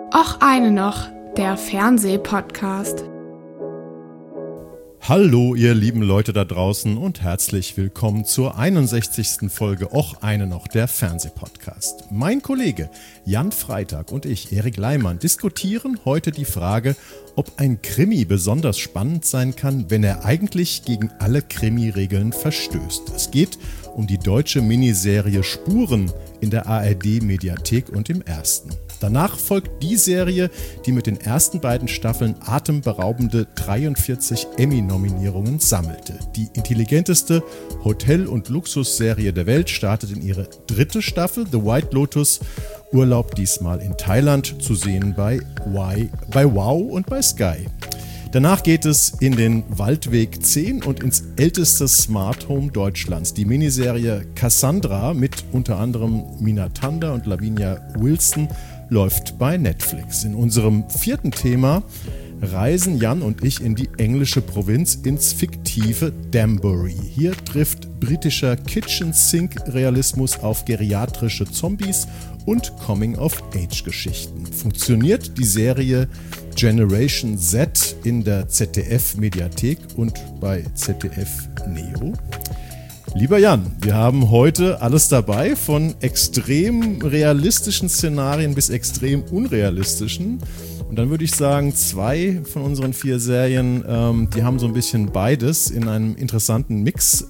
Och eine noch, der Fernsehpodcast. Hallo ihr lieben Leute da draußen und herzlich willkommen zur 61. Folge Och eine noch, der Fernsehpodcast. Mein Kollege Jan Freitag und ich, Erik Leimann, diskutieren heute die Frage, ob ein Krimi besonders spannend sein kann, wenn er eigentlich gegen alle Krimi-Regeln verstößt. Es geht um die deutsche Miniserie Spuren in der ARD-Mediathek und im Ersten. Danach folgt die Serie, die mit den ersten beiden Staffeln atemberaubende 43 Emmy-Nominierungen sammelte. Die intelligenteste Hotel- und Luxusserie der Welt startet in ihre dritte Staffel, The White Lotus, Urlaub diesmal in Thailand, zu sehen bei Wow und bei Sky. Danach geht es in den Waldweg 10 und ins älteste Smart Home Deutschlands. Die Miniserie Cassandra mit unter anderem Mina Thander und Lavinia Wilson läuft bei Netflix. In unserem vierten Thema reisen Jan und ich in die englische Provinz ins fiktive Danbury. Hier trifft britischer Kitchen-Sink-Realismus auf geriatrische Zombies und Coming-of-Age-Geschichten. Funktioniert die Serie Generation Z in der ZDF-Mediathek und bei ZDF Neo? Lieber Jan, wir haben heute alles dabei, von extrem realistischen Szenarien bis extrem unrealistischen. Und dann würde ich sagen, 2 von unseren 4 Serien, die haben so ein bisschen beides in einem interessanten Mix.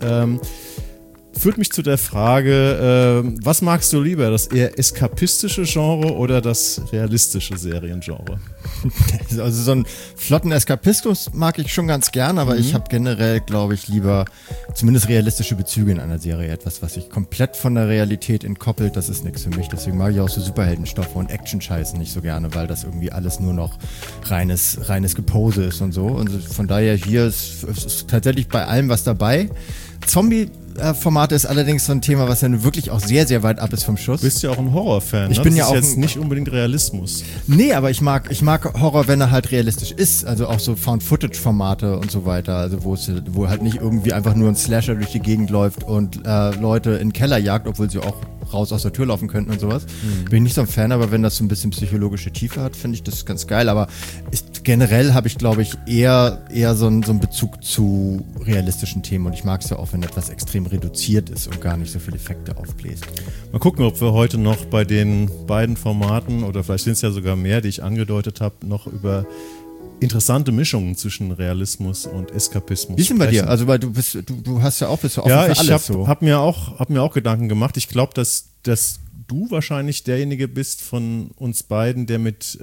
Führt mich zu der Frage, was magst du lieber, das eher eskapistische Genre oder das realistische Seriengenre? Also so einen flotten Eskapismus mag ich schon ganz gern, aber ich habe generell, glaube ich, lieber zumindest realistische Bezüge in einer Serie. Etwas, was sich komplett von der Realität entkoppelt, das ist nichts für mich. Deswegen mag ich auch so Superheldenstoffe und Action-Scheiß nicht so gerne, weil das irgendwie alles nur noch reines Gepose ist und so. Und von daher hier ist tatsächlich bei allem was dabei. Zombie-Formate ist allerdings so ein Thema, was ja wirklich auch sehr, sehr weit ab ist vom Schuss. Du bist ja auch ein Horrorfan, ich bin das ja ist auch jetzt nicht unbedingt Realismus. Nee, aber ich mag Horror, wenn er halt realistisch ist. Also auch so Found-Footage-Formate und so weiter. Also wo halt nicht irgendwie einfach nur ein Slasher durch die Gegend läuft und Leute in den Keller jagt, obwohl sie auch raus aus der Tür laufen könnten und sowas. Bin ich nicht so ein Fan, aber wenn das so ein bisschen psychologische Tiefe hat, finde ich das ganz geil. Aber generell habe ich, glaube ich, eher so einen Bezug zu realistischen Themen. Und ich mag es ja auch, wenn etwas extrem reduziert ist und gar nicht so viele Effekte aufbläst. Mal gucken, ob wir heute noch bei den beiden Formaten, oder vielleicht sind es ja sogar mehr, die ich angedeutet habe, noch über interessante Mischungen zwischen Realismus und Eskapismus. Wie ist denn bei dir? Also weil du hast ja auch, bist du offen für alles. Ich hab mir auch Gedanken gemacht. Ich glaube, dass du wahrscheinlich derjenige bist von uns beiden, der mit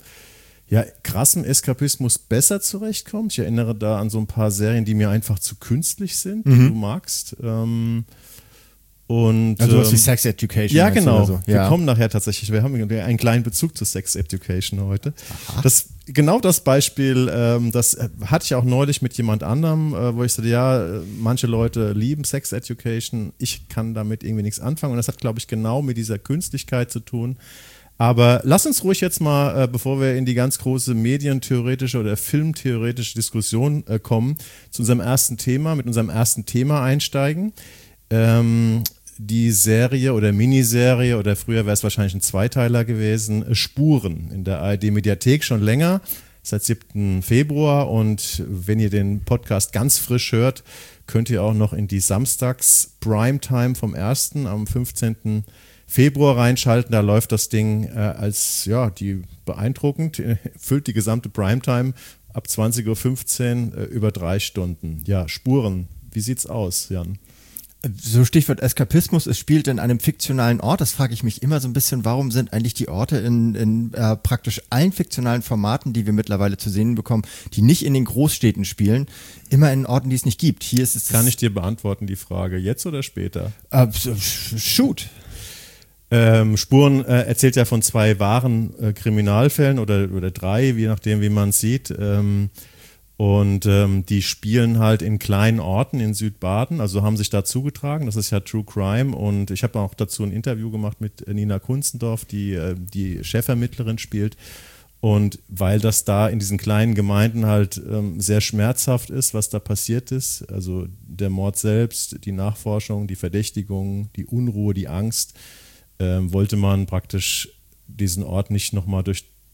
krassem Eskapismus besser zurechtkommt. Ich erinnere da an so ein paar Serien, die mir einfach zu künstlich sind, die du magst. Also was wie Sex Education. Ja, genau. So. Wir kommen nachher tatsächlich, wir haben einen kleinen Bezug zu Sex Education heute. Genau das Beispiel, das hatte ich auch neulich mit jemand anderem, wo ich sagte, manche Leute lieben Sex Education, ich kann damit irgendwie nichts anfangen. Und das hat, glaube ich, genau mit dieser Künstlichkeit zu tun. Aber lass uns ruhig jetzt mal, bevor wir in die ganz große medientheoretische oder filmtheoretische Diskussion kommen, zu unserem ersten Thema einsteigen. Die Serie oder Miniserie, oder früher wäre es wahrscheinlich ein Zweiteiler gewesen, Spuren in der ARD-Mediathek schon länger, seit 7. Februar. Und wenn ihr den Podcast ganz frisch hört, könnt ihr auch noch in die Samstags-Primetime vom 1. am 15. Februar reinschalten. Da läuft das Ding die beeindruckend, füllt die gesamte Primetime ab 20.15 Uhr über 3 Stunden. Ja, Spuren, wie sieht's aus, Jan? So Stichwort Eskapismus, es spielt in einem fiktionalen Ort. Das frage ich mich immer so ein bisschen, warum sind eigentlich die Orte in praktisch allen fiktionalen Formaten, die wir mittlerweile zu sehen bekommen, die nicht in den Großstädten spielen, immer in Orten, die es nicht gibt. Hier ist es. Kann ich dir beantworten, die Frage, jetzt oder später? Shoot. Spuren erzählt ja von 2 wahren Kriminalfällen oder 3, je nachdem, wie man es sieht. Und die spielen halt in kleinen Orten in Südbaden, also haben sich da zugetragen, das ist ja True Crime. Und ich habe auch dazu ein Interview gemacht mit Nina Kunzendorf, die die Chefermittlerin spielt. Und weil das da in diesen kleinen Gemeinden halt sehr schmerzhaft ist, was da passiert ist, also der Mord selbst, die Nachforschung, die Verdächtigung, die Unruhe, die Angst, wollte man praktisch diesen Ort nicht nochmal durch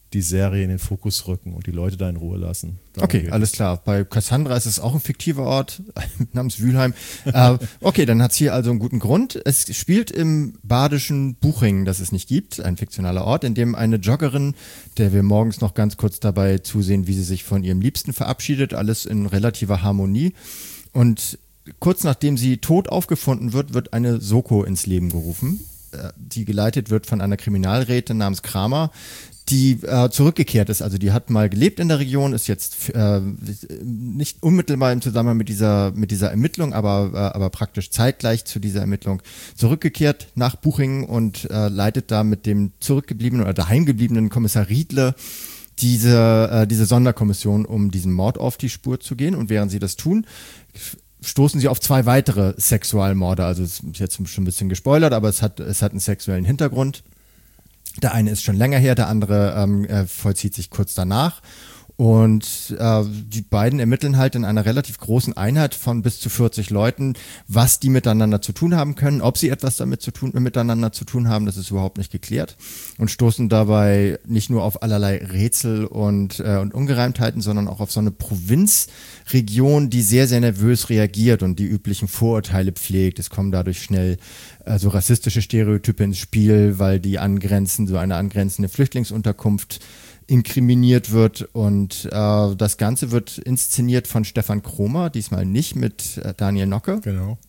die Serie in den Fokus rücken und die Leute da in Ruhe lassen. Okay, alles klar. Bei Cassandra ist es auch ein fiktiver Ort namens Wülheim. Okay, dann hat es hier also einen guten Grund. Es spielt im badischen Buchingen, das es nicht gibt, ein fiktionaler Ort, in dem eine Joggerin, der wir morgens noch ganz kurz dabei zusehen, wie sie sich von ihrem Liebsten verabschiedet, alles in relativer Harmonie. Und kurz nachdem sie tot aufgefunden wird, wird eine Soko ins Leben gerufen, die geleitet wird von einer Kriminalrätin namens Kramer, die zurückgekehrt ist. Also die hat mal gelebt in der Region, ist jetzt nicht unmittelbar im Zusammenhang mit dieser Ermittlung, aber praktisch zeitgleich zu dieser Ermittlung zurückgekehrt nach Buchingen und leitet da mit dem zurückgebliebenen oder daheimgebliebenen Kommissar Riedle diese Sonderkommission, um diesem Mord auf die Spur zu gehen. Und während sie das tun, stoßen sie auf 2 weitere Sexualmorde. Also es ist jetzt schon ein bisschen gespoilert, aber es hat einen sexuellen Hintergrund. Der eine ist schon länger her, der andere vollzieht sich kurz danach. Und die beiden ermitteln halt in einer relativ großen Einheit von bis zu 40 Leuten, was die miteinander zu tun haben können, ob sie etwas miteinander zu tun haben, das ist überhaupt nicht geklärt. Und stoßen dabei nicht nur auf allerlei Rätsel und Ungereimtheiten, sondern auch auf so eine Provinzregion, die sehr, sehr nervös reagiert und die üblichen Vorurteile pflegt. Es kommen dadurch schnell so rassistische Stereotype ins Spiel, weil die eine angrenzende Flüchtlingsunterkunft inkriminiert wird, und das Ganze wird inszeniert von Stefan Kromer, diesmal nicht mit Daniel Nocke. Genau.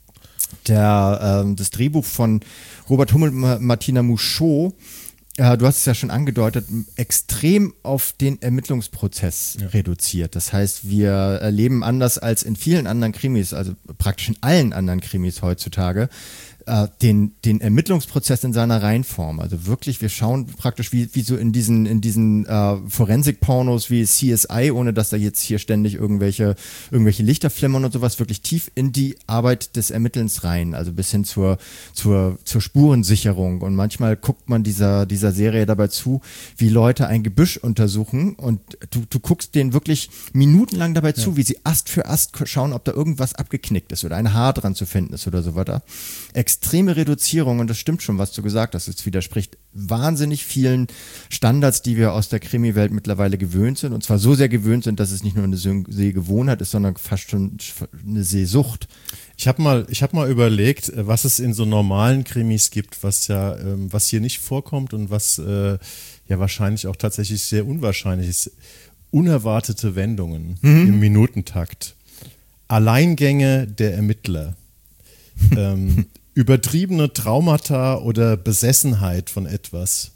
Das Drehbuch von Robert Hummel und Martina Mouchot, du hast es ja schon angedeutet, extrem auf den Ermittlungsprozess reduziert. Das heißt, wir erleben anders als in vielen anderen Krimis, also praktisch in allen anderen Krimis heutzutage, den Ermittlungsprozess in seiner Reinform. Also wirklich, wir schauen praktisch wie so in diesen Forensik-Pornos wie CSI, ohne dass da jetzt hier ständig irgendwelche Lichter flimmern und sowas, wirklich tief in die Arbeit des Ermittelns rein, also bis hin zur Spurensicherung. Und manchmal guckt man dieser Serie dabei zu, wie Leute ein Gebüsch untersuchen, und du guckst denen wirklich minutenlang dabei zu, wie sie Ast für Ast schauen, ob da irgendwas abgeknickt ist oder ein Haar dran zu finden ist oder so weiter. Extreme Reduzierung, und das stimmt schon, was du gesagt hast. Es widerspricht wahnsinnig vielen Standards, die wir aus der Krimi-Welt mittlerweile gewöhnt sind. Und zwar so sehr gewöhnt sind, dass es nicht nur eine Sehgewohnheit ist, sondern fast schon eine Sehsucht. Ich hab mal überlegt, was es in so normalen Krimis gibt, was hier nicht vorkommt und was ja wahrscheinlich auch tatsächlich sehr unwahrscheinlich ist. Unerwartete Wendungen im Minutentakt. Alleingänge der Ermittler. Übertriebene Traumata oder Besessenheit von etwas.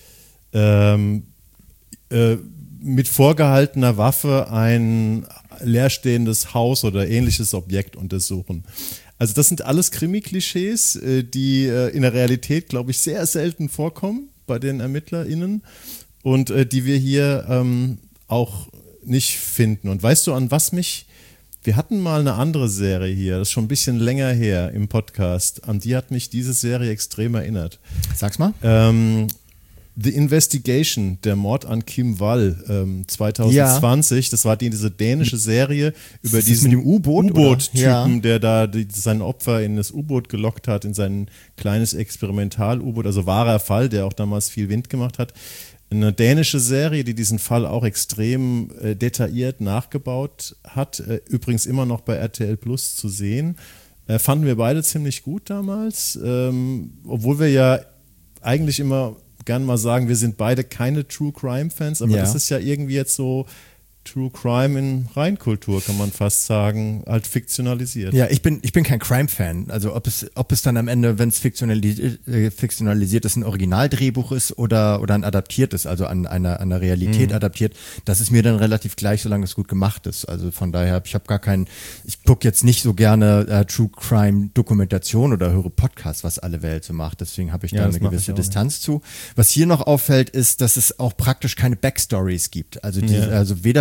Mit vorgehaltener Waffe ein leerstehendes Haus oder ähnliches Objekt untersuchen. Also das sind alles Krimi-Klischees, die in der Realität, glaube ich, sehr selten vorkommen bei den ErmittlerInnen und die wir hier auch nicht finden. Und weißt du, an was mich... Wir hatten mal eine andere Serie hier, das ist schon ein bisschen länger her im Podcast. An die hat mich diese Serie extrem erinnert. Sag's mal. The Investigation, der Mord an Kim Wall 2020. Das war diese dänische Serie über diesen U-Boot-Typen, der da sein Opfer in das U-Boot gelockt hat, in sein kleines Experimental-U-Boot. Also wahrer Fall, der auch damals viel Wind gemacht hat. Eine dänische Serie, die diesen Fall auch extrem detailliert nachgebaut hat, übrigens immer noch bei RTL Plus zu sehen, fanden wir beide ziemlich gut damals, obwohl wir ja eigentlich immer gern mal sagen, wir sind beide keine True Crime Fans, aber das ist ja irgendwie jetzt so True Crime in Reinkultur, kann man fast sagen, halt fiktionalisiert. Ja, ich bin kein Crime-Fan. Also ob es dann am Ende, wenn es fiktionalisiert ist, ein Originaldrehbuch ist oder ein adaptiertes, also an einer Realität adaptiert, das ist mir dann relativ gleich, solange es gut gemacht ist. Also von daher, ich gucke jetzt nicht so gerne True Crime-Dokumentation oder höre Podcasts, was alle Welt so macht. Deswegen habe ich da eine gewisse Distanz zu. Was hier noch auffällt, ist, dass es auch praktisch keine Backstories gibt. Also also weder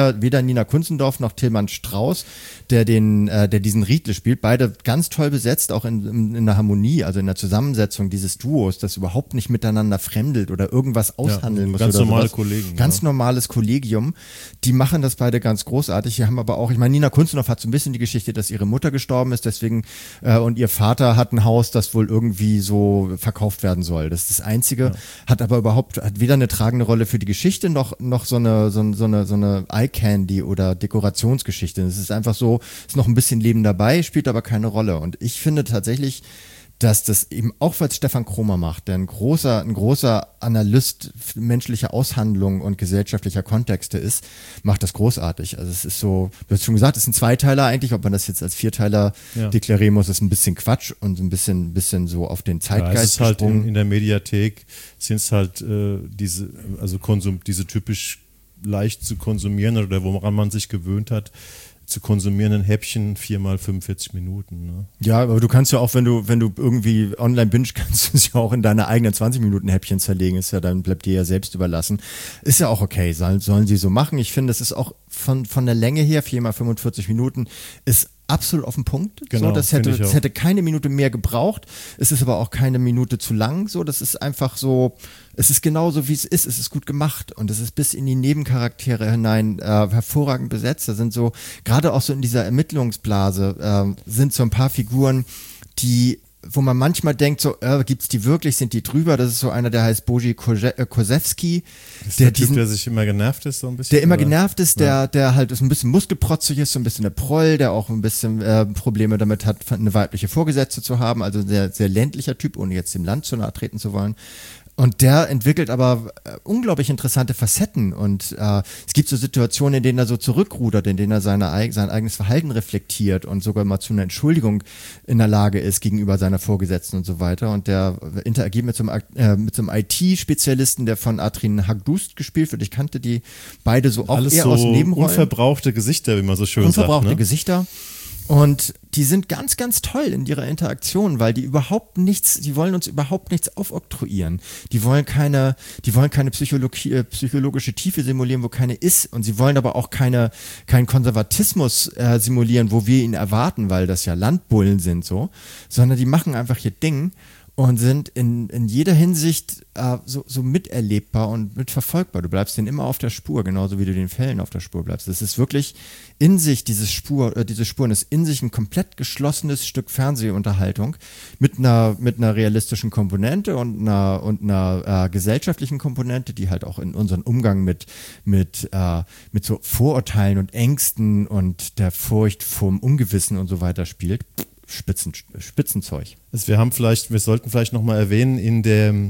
weder Nina Kunzendorf noch Tilman Strauß, der diesen Riedle spielt, beide ganz toll besetzt, auch in der Harmonie, also in der Zusammensetzung dieses Duos, das überhaupt nicht miteinander fremdelt oder irgendwas aushandeln muss. Ganz oder normale sowas. Kollegen. Ganz normales Kollegium. Die machen das beide ganz großartig. Die haben aber auch, ich meine, Nina Kunzendorf hat so ein bisschen die Geschichte, dass ihre Mutter gestorben ist, deswegen und ihr Vater hat ein Haus, das wohl irgendwie so verkauft werden soll. Das ist das Einzige, hat weder eine tragende Rolle für die Geschichte noch so eine Eye-Candy oder Dekorationsgeschichte. Es ist einfach so, ist noch ein bisschen Leben dabei, spielt aber keine Rolle. Und ich finde tatsächlich, dass das eben auch, weil es Stefan Kromer macht, der ein großer Analyst menschlicher Aushandlung und gesellschaftlicher Kontexte ist, macht das großartig. Also es ist so, du hast schon gesagt, es ist ein Zweiteiler eigentlich, ob man das jetzt als Vierteiler deklarieren muss, ist ein bisschen Quatsch und ein bisschen so auf den Zeitgeist es ist halt gesprungen. in der Mediathek sind es halt diese typisch leicht zu konsumieren oder woran man sich gewöhnt hat, zu konsumierenden Häppchen 4 x 45 Minuten. Ne? Ja, aber du kannst ja auch, wenn du irgendwie online bingst, kannst du es ja auch in deine eigenen 20 Minuten Häppchen zerlegen. Ist ja, dann bleibt dir ja selbst überlassen. Ist ja auch okay, sollen sie so machen. Ich finde, es ist auch von der Länge her, 4 x 45 Minuten, ist absolut auf den Punkt. Genau, so, das hätte keine Minute mehr gebraucht. Es ist aber auch keine Minute zu lang. So, das ist einfach so, es ist genauso wie es ist. Es ist gut gemacht und es ist bis in die Nebencharaktere hinein hervorragend besetzt. Da sind so, gerade auch so in dieser Ermittlungsblase, sind so ein paar Figuren, wo man manchmal denkt, so, gibt's die wirklich, sind die drüber? Das ist so einer, der heißt Boji Kosewski. Ist der Typ, der sich immer genervt ist, so ein bisschen? Der immer genervt ist, der halt so ein bisschen muskelprotzig ist, so ein bisschen der Proll, der auch ein bisschen Probleme damit hat, eine weibliche Vorgesetzte zu haben, also sehr, sehr ländlicher Typ, ohne jetzt dem Land zu nahe treten zu wollen. Und der entwickelt aber unglaublich interessante Facetten und es gibt so Situationen, in denen er so zurückrudert, in denen er sein eigenes Verhalten reflektiert und sogar mal zu einer Entschuldigung in der Lage ist gegenüber seiner Vorgesetzten und so weiter. Und der interagiert mit so einem IT-Spezialisten, der von Atrin Hagdust gespielt wird. Ich kannte die beide so auch alles eher so aus Nebenrollen. Unverbrauchte Gesichter, wie man so schön sagt. Unverbrauchte Gesichter. Und die sind ganz, ganz toll in ihrer Interaktion, weil die wollen uns überhaupt nichts aufoktroyieren. Die wollen keine psychologische Tiefe simulieren, wo keine ist. Und sie wollen aber auch keinen Konservatismus simulieren, wo wir ihn erwarten, weil das ja Landbullen sind so. Sondern die machen einfach ihr Ding und sind in jeder Hinsicht so miterlebbar und mitverfolgbar. Du bleibst denen immer auf der Spur, genauso wie du den Fällen auf der Spur bleibst. Das ist wirklich in sich, diese Spuren ist in sich ein komplett geschlossenes Stück Fernsehunterhaltung mit einer realistischen Komponente und einer gesellschaftlichen Komponente, die halt auch in unseren Umgang mit so Vorurteilen und Ängsten und der Furcht vorm Ungewissen und so weiter spielt. Spitzenzeug. Also wir sollten vielleicht nochmal erwähnen, in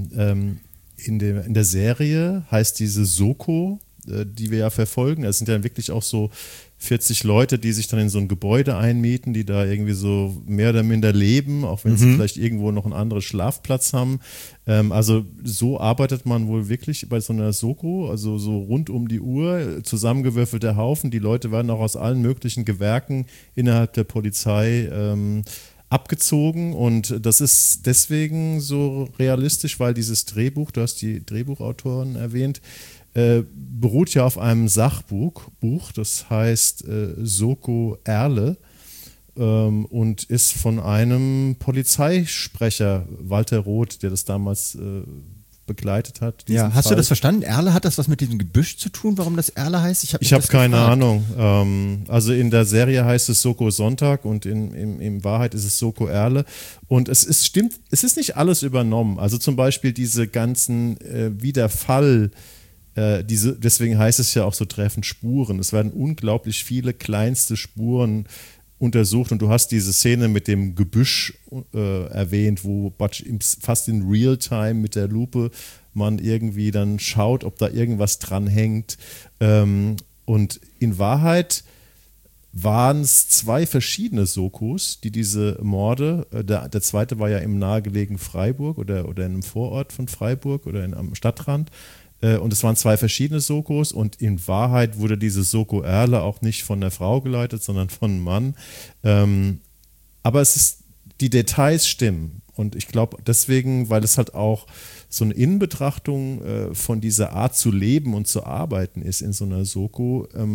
der Serie heißt diese Soko, die wir ja verfolgen. Es sind ja wirklich auch so 40 Leute, die sich dann in so ein Gebäude einmieten, die da irgendwie so mehr oder minder leben, auch wenn sie vielleicht irgendwo noch einen anderen Schlafplatz haben. Also so arbeitet man wohl wirklich bei so einer Soko, also so rund um die Uhr, zusammengewürfelter Haufen. Die Leute werden auch aus allen möglichen Gewerken innerhalb der Polizei abgezogen und das ist deswegen so realistisch, weil dieses Drehbuch, du hast die Drehbuchautoren erwähnt, beruht ja auf einem Sachbuch, das heißt Soko Erle und ist von einem Polizeisprecher, Walter Roth, der das damals begleitet hat. Ja, hast du das verstanden? Erle, hat das was mit diesem Gebüsch zu tun, warum das Erle heißt? Ich habe keine Ahnung. Also in der Serie heißt es Soko Sonntag und in Wahrheit ist es Soko Erle. Und es ist nicht alles übernommen. Also zum Beispiel diese ganzen wie der Fall, deswegen heißt es ja auch so treffend Spuren. Es werden unglaublich viele kleinste Spuren untersucht und du hast diese Szene mit dem Gebüsch erwähnt, wo fast in Realtime mit der Lupe man irgendwie dann schaut, ob da irgendwas dran hängt. Und in Wahrheit waren es 2 verschiedene Sokos, die diese Morde, der zweite war ja im nahegelegenen Freiburg oder in einem Vorort von Freiburg oder am Stadtrand. Und es waren 2 verschiedene Sokos und in Wahrheit wurde diese Soko Erle auch nicht von der Frau geleitet, sondern von einem Mann. Aber die Details stimmen und ich glaube deswegen, weil es halt auch so eine Innenbetrachtung von dieser Art zu leben und zu arbeiten ist in so einer Soko,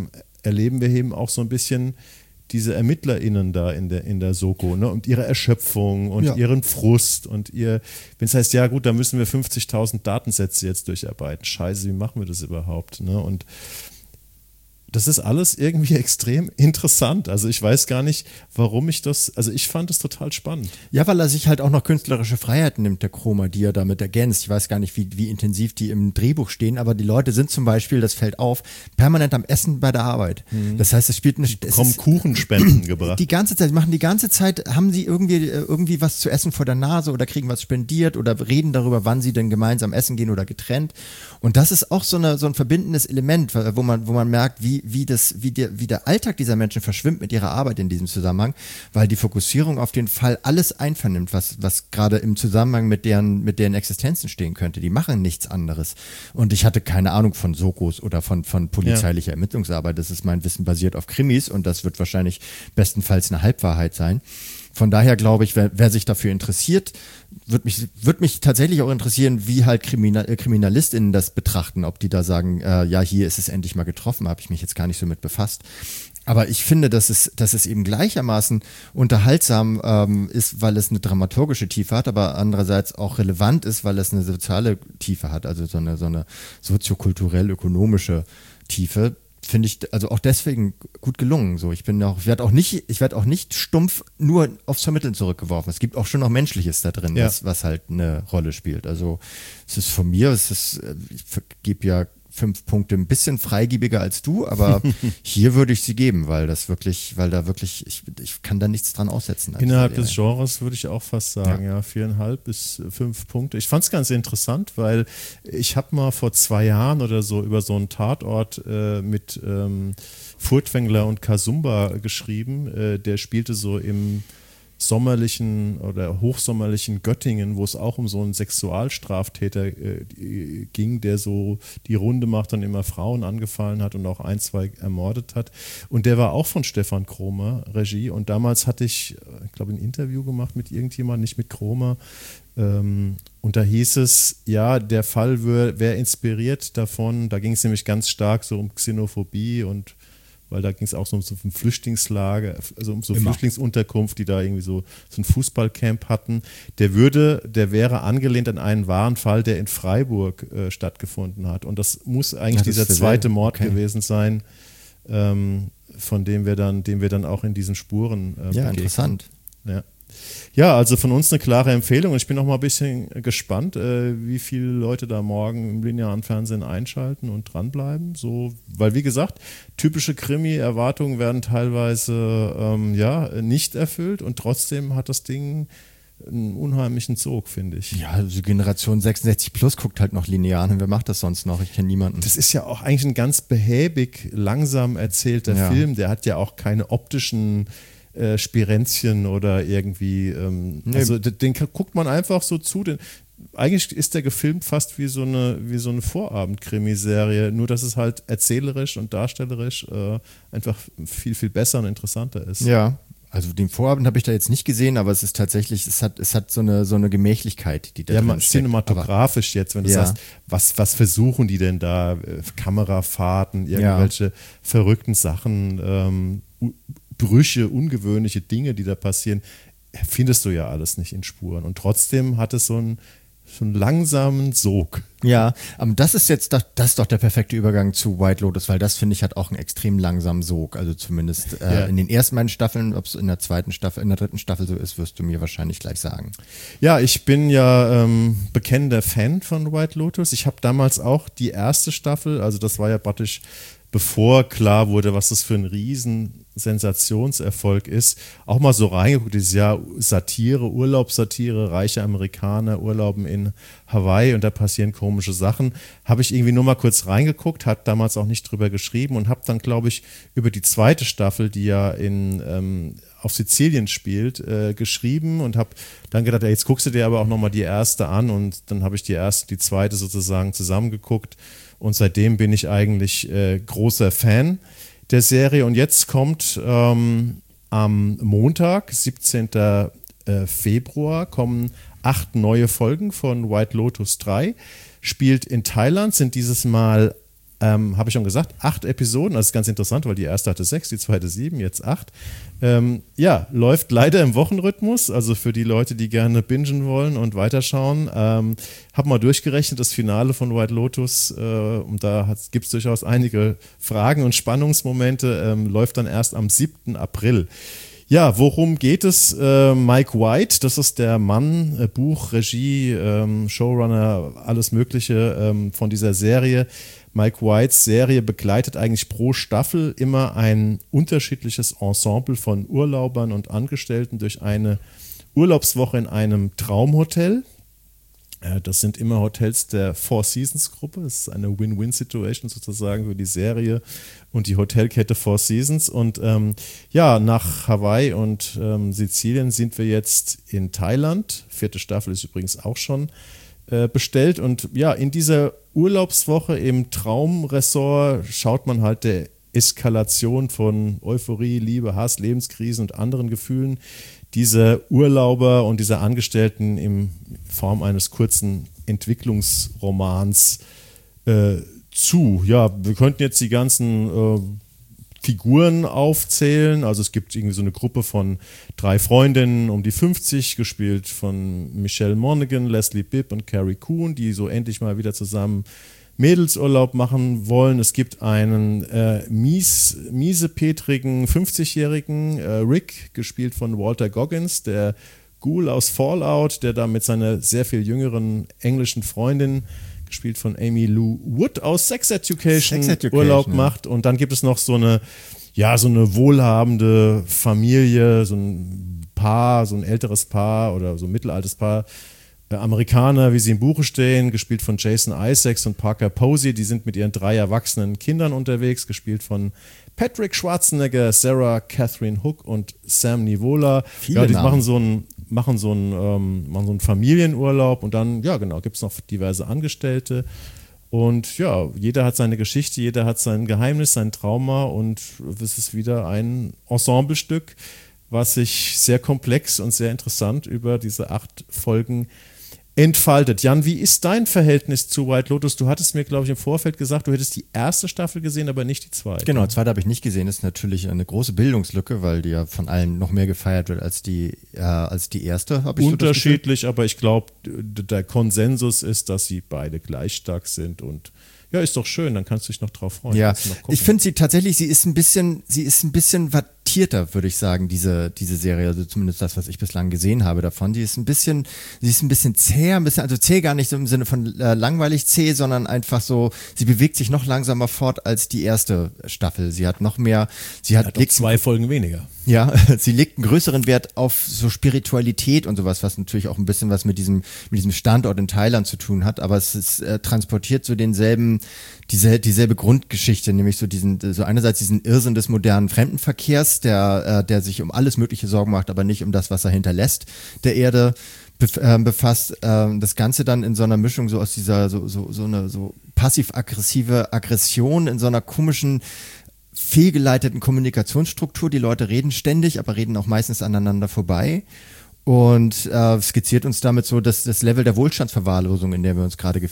erleben wir eben auch so ein bisschen diese ErmittlerInnen da in der Soko, ne? Und ihre Erschöpfung und ihren Frust und wenn es heißt, ja gut, da müssen wir 50.000 Datensätze jetzt durcharbeiten. Scheiße, wie machen wir das überhaupt? Ne? Und das ist alles irgendwie extrem interessant. Also ich weiß gar nicht, warum ich fand das total spannend. Ja, weil er sich halt auch noch künstlerische Freiheiten nimmt, der Chroma, die er damit ergänzt. Ich weiß gar nicht, wie intensiv die im Drehbuch stehen, aber die Leute sind zum Beispiel, das fällt auf, permanent am Essen bei der Arbeit. Das heißt, es spielt eine... Kommen Kuchenspenden gebracht. Die ganze Zeit, haben sie irgendwie was zu essen vor der Nase oder kriegen was spendiert oder reden darüber, wann sie denn gemeinsam essen gehen oder getrennt. Und das ist auch so ein verbindendes Element, wo man merkt, wie der Alltag dieser Menschen verschwimmt mit ihrer Arbeit in diesem Zusammenhang, weil die Fokussierung auf den Fall alles einvernimmt, was gerade im Zusammenhang mit deren Existenzen stehen könnte. Die machen nichts anderes. Und ich hatte keine Ahnung von Sokos oder von polizeilicher Ermittlungsarbeit. Das ist mein Wissen basiert auf Krimis und das wird wahrscheinlich bestenfalls eine Halbwahrheit sein. Von daher glaube ich, wer sich dafür interessiert, wird mich tatsächlich auch interessieren, wie halt KriminalistInnen das betrachten, ob die da sagen, ja, hier ist es endlich mal getroffen, habe ich mich jetzt gar nicht so mit befasst. Aber ich finde, dass es eben gleichermaßen unterhaltsam ist, weil es eine dramaturgische Tiefe hat, aber andererseits auch relevant ist, weil es eine soziale Tiefe hat, also so eine soziokulturell-ökonomische Tiefe. Finde ich also auch deswegen gut gelungen. So, ich werde auch nicht stumpf nur aufs Vermitteln zurückgeworfen. Es gibt auch schon noch Menschliches da drin, was halt eine Rolle spielt. Also es ist von mir, ich gebe ja 5 Punkte ein bisschen freigiebiger als du, aber hier würde ich sie geben, weil ich kann da nichts dran aussetzen. Innerhalb des Genres würde ich auch fast sagen, 4,5 bis 5 Punkte. Ich fand es ganz interessant, weil ich habe mal vor 2 Jahren oder so über so einen Tatort mit Furtwängler und Kasumba geschrieben. Der spielte so im sommerlichen oder hochsommerlichen Göttingen, wo es auch um so einen Sexualstraftäter ging, der so die Runde macht und immer Frauen angefallen hat und auch 1, 2 ermordet hat. Und der war auch von Stefan Kromer, Regie. Und damals hatte ich glaube, ein Interview gemacht mit irgendjemandem, nicht mit Kromer. Und da hieß es, ja, der Fall wäre inspiriert davon. Da ging es nämlich ganz stark so um Xenophobie und weil da ging es auch so um so ein Flüchtlingslager, also um so Flüchtlingsunterkunft, die da irgendwie so ein Fußballcamp hatten. Der wäre angelehnt an einen wahren Fall, der in Freiburg stattgefunden hat. Und das muss eigentlich dieser zweite Mord gewesen sein, von dem wir dann auch in diesen Spuren begegnen. Interessant. Ja, also von uns eine klare Empfehlung. Und ich bin noch mal ein bisschen gespannt, wie viele Leute da morgen im linearen Fernsehen einschalten und dranbleiben. So, weil wie gesagt, typische Krimi-Erwartungen werden teilweise nicht erfüllt und trotzdem hat das Ding einen unheimlichen Sog, finde ich. Ja, also Generation 66 plus guckt halt noch linear und wer macht das sonst noch? Ich kenne niemanden. Das ist ja auch eigentlich ein ganz behäbig, langsam erzählter Film. Der hat ja auch keine optischen Spirenzchen oder irgendwie, also den guckt man einfach so zu. Eigentlich ist der gefilmt fast wie so eine Vorabend-Krimiserie, nur dass es halt erzählerisch und darstellerisch einfach viel, viel besser und interessanter ist. Ja, also den Vorabend habe ich da jetzt nicht gesehen, aber es ist tatsächlich, es hat so eine Gemächlichkeit, die da drin steckt. Cinematografisch jetzt, wenn du sagst, was versuchen die denn da? Kamerafahrten, irgendwelche verrückten Sachen, Brüche, ungewöhnliche Dinge, die da passieren, findest du ja alles nicht in Spuren. Und trotzdem hat es so einen langsamen Sog. Ja, aber das ist doch der perfekte Übergang zu White Lotus, weil das, finde ich, hat auch einen extrem langsamen Sog. Also zumindest in den ersten beiden Staffeln, ob es in der dritten Staffel so ist, wirst du mir wahrscheinlich gleich sagen. Ja, ich bin ja bekennender Fan von White Lotus. Ich habe damals auch die erste Staffel, also das war ja praktisch bevor klar wurde, was das für ein riesen Sensationserfolg ist, auch mal so reingeguckt, dieses Jahr Satire, Urlaubssatire, reiche Amerikaner urlauben in Hawaii und da passieren komische Sachen. Habe ich irgendwie nur mal kurz reingeguckt, hat damals auch nicht drüber geschrieben und habe dann, glaube ich, über die zweite Staffel, die ja auf Sizilien spielt, geschrieben und habe dann gedacht, jetzt guckst du dir aber auch nochmal die erste an und dann habe ich die zweite sozusagen zusammengeguckt. Und seitdem bin ich eigentlich großer Fan der Serie. Und jetzt kommt am Montag, 17. Februar, kommen 8 neue Folgen von White Lotus 3. Spielt in Thailand, sind dieses Mal habe ich schon gesagt, 8 Episoden, das ist ganz interessant, weil die erste hatte 6, die zweite 7, jetzt 8. Läuft leider im Wochenrhythmus, also für die Leute, die gerne bingen wollen und weiterschauen. Habe mal durchgerechnet, das Finale von White Lotus, und da gibt es durchaus einige Fragen und Spannungsmomente, läuft dann erst am 7. April. Ja, worum geht es? Mike White, das ist der Mann, Buch, Regie, Showrunner, alles Mögliche von dieser Serie. Mike Whites Serie begleitet eigentlich pro Staffel immer ein unterschiedliches Ensemble von Urlaubern und Angestellten durch eine Urlaubswoche in einem Traumhotel. Das sind immer Hotels der Four Seasons Gruppe. Das ist eine Win-Win-Situation sozusagen für die Serie und die Hotelkette Four Seasons. Und nach Hawaii und Sizilien sind wir jetzt in Thailand. 4. Staffel ist übrigens auch schon bestellt. Und ja, in dieser Urlaubswoche im Traumressort schaut man halt der Eskalation von Euphorie, Liebe, Hass, Lebenskrisen und anderen Gefühlen dieser Urlauber und dieser Angestellten in Form eines kurzen Entwicklungsromans zu. Ja, wir könnten jetzt die ganzen Figuren aufzählen. Also es gibt irgendwie so eine Gruppe von 3 Freundinnen um die 50, gespielt von Michelle Monaghan, Leslie Bibb und Carrie Coon, die so endlich mal wieder zusammen Mädelsurlaub machen wollen. Es gibt einen miesepetrigen 50-jährigen Rick, gespielt von Walter Goggins, der Ghoul aus Fallout, der da mit seiner sehr viel jüngeren englischen Freundin, gespielt von Amy Lou Wood, aus Sex Education Urlaub macht. Und dann gibt es noch so eine wohlhabende Familie, so ein Paar, so ein älteres Paar oder so ein mittelaltes Paar, Amerikaner, wie sie im Buche stehen, gespielt von Jason Isaacs und Parker Posey. Die sind mit ihren 3 erwachsenen Kindern unterwegs, gespielt von Patrick Schwarzenegger, Sarah Catherine Hook und Sam Nivola. Ja, die machen so einen Familienurlaub und dann, ja genau, gibt es noch diverse Angestellte. Und ja, jeder hat seine Geschichte, jeder hat sein Geheimnis, sein Trauma, und es ist wieder ein Ensemblestück, was sich sehr komplex und sehr interessant über diese 8 Folgen entfaltet. Jan, wie ist dein Verhältnis zu White Lotus? Du hattest mir, glaube ich, im Vorfeld gesagt, du hättest die erste Staffel gesehen, aber nicht die zweite. Genau, die zweite habe ich nicht gesehen. Das ist natürlich eine große Bildungslücke, weil die ja von allen noch mehr gefeiert wird als die erste. Unterschiedlich, aber ich glaube, der Konsensus ist, dass sie beide gleich stark sind, und ja, ist doch schön, dann kannst du dich noch drauf freuen. Ja, ich finde sie tatsächlich, sie ist ein bisschen wattierter, würde ich sagen, diese Serie, also zumindest das, was ich bislang gesehen habe davon. Sie ist ein bisschen zäh, also zäh gar nicht so im Sinne von langweilig zäh, sondern einfach so, sie bewegt sich noch langsamer fort als die erste Staffel. Sie hat noch mehr, hat 2 Folgen weniger. Ja, sie legt einen größeren Wert auf so Spiritualität und sowas, was natürlich auch ein bisschen was mit diesem Standort in Thailand zu tun hat, aber es ist transportiert so dieselbe Grundgeschichte, nämlich so einerseits diesen Irrsinn des modernen Fremdenverkehrs, der sich um alles Mögliche Sorgen macht, aber nicht um das, was er hinterlässt, der Erde befasst. Das Ganze dann in so einer Mischung so aus dieser so eine passiv-aggressive Aggression in so einer komischen fehlgeleiteten Kommunikationsstruktur. Die Leute reden ständig, aber reden auch meistens aneinander vorbei. Und skizziert uns damit so das Level der Wohlstandsverwahrlosung, in dem wir uns gerade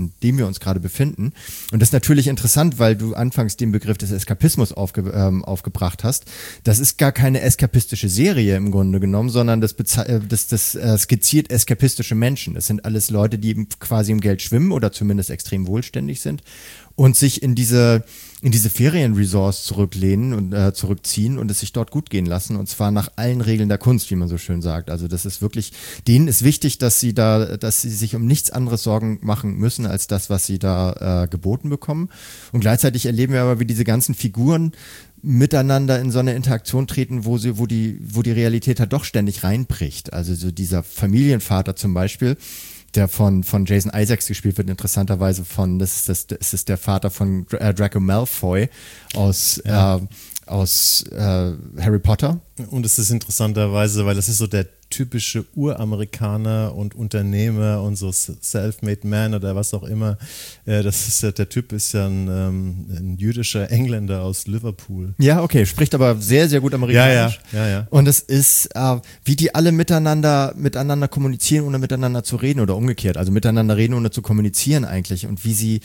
befinden. Und das ist natürlich interessant, weil du anfangs den Begriff des Eskapismus aufgebracht hast. Das ist gar keine eskapistische Serie im Grunde genommen, sondern das skizziert eskapistische Menschen. Das sind alles Leute, die quasi im Geld schwimmen oder zumindest extrem wohlständig sind und sich in diese Ferienresorts zurücklehnen und zurückziehen und es sich dort gut gehen lassen, und zwar nach allen Regeln der Kunst, wie man so schön sagt. Also das ist wirklich, denen ist wichtig, dass sie sich um nichts anderes Sorgen machen müssen als das, was sie da geboten bekommen. Und gleichzeitig erleben wir aber, wie diese ganzen Figuren miteinander in so eine Interaktion treten, wo die Realität halt doch ständig reinbricht. Also so dieser Familienvater zum Beispiel, der von Jason Isaacs gespielt wird, interessanterweise das ist der Vater von Draco Malfoy aus Harry Potter. Und es ist interessanterweise, weil das ist so der typische Uramerikaner und Unternehmer und so Self-Made Man oder was auch immer. Das ist der Typ ist ja ein jüdischer Engländer aus Liverpool. Ja, okay, spricht aber sehr, sehr gut Amerikanisch. Ja. Und es ist, wie die alle miteinander kommunizieren, ohne miteinander zu reden oder umgekehrt. Also miteinander reden, ohne zu kommunizieren eigentlich. Und wie sie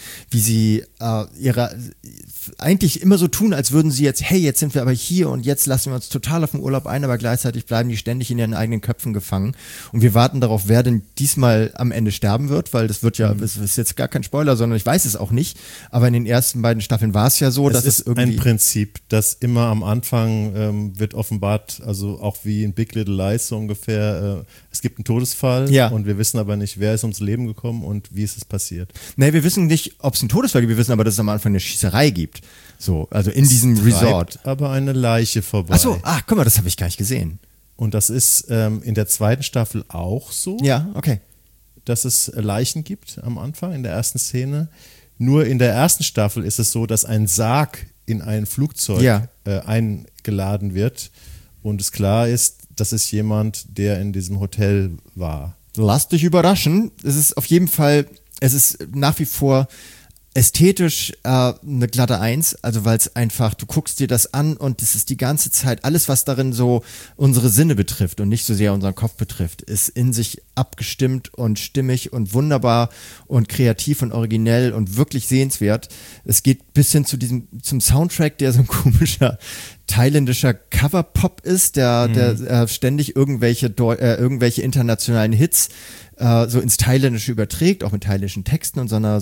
ihre eigentlich immer so tun, als würden sie jetzt, hey, jetzt sind wir aber hier und jetzt lassen wir uns total auf den Urlaub ein, aber gleichzeitig bleiben die ständig in ihren eigenen Köpfen gefangen. Und wir warten darauf, wer denn diesmal am Ende sterben wird, weil das wird ja, das ist jetzt gar kein Spoiler, sondern ich weiß es auch nicht. Aber in den ersten beiden Staffeln war es ja so, dass es irgendwie... ein Prinzip, das immer am Anfang wird offenbart, also auch wie in Big Little Lies so ungefähr, es gibt einen Todesfall und wir wissen aber nicht, wer ist ums Leben gekommen und wie ist es passiert. Nee, wir wissen nicht, ob es einen Todesfall gibt, wir wissen aber, dass es am Anfang eine Schießerei gibt. So, also in diesem Resort. Aber eine Leiche vorbei. Achso, guck mal, das habe ich gar nicht gesehen. Und das ist in der zweiten Staffel auch so. Ja, okay. Dass es Leichen gibt am Anfang, in der ersten Szene. Nur in der ersten Staffel ist es so, dass ein Sarg in ein Flugzeug eingeladen wird und es klar ist, das ist jemand, der in diesem Hotel war. Lass dich überraschen. Es ist auf jeden Fall, es ist nach wie vor ästhetisch eine glatte 1, also weil es einfach, du guckst dir das an und das ist die ganze Zeit, alles was darin so unsere Sinne betrifft und nicht so sehr unseren Kopf betrifft, ist in sich abgestimmt und stimmig und wunderbar und kreativ und originell und wirklich sehenswert. Es geht bis hin zum Soundtrack, der so ein komischer thailändischer Cover-Pop ist, der ständig irgendwelche internationalen Hits so ins Thailändische überträgt, auch mit thailändischen Texten und so einer,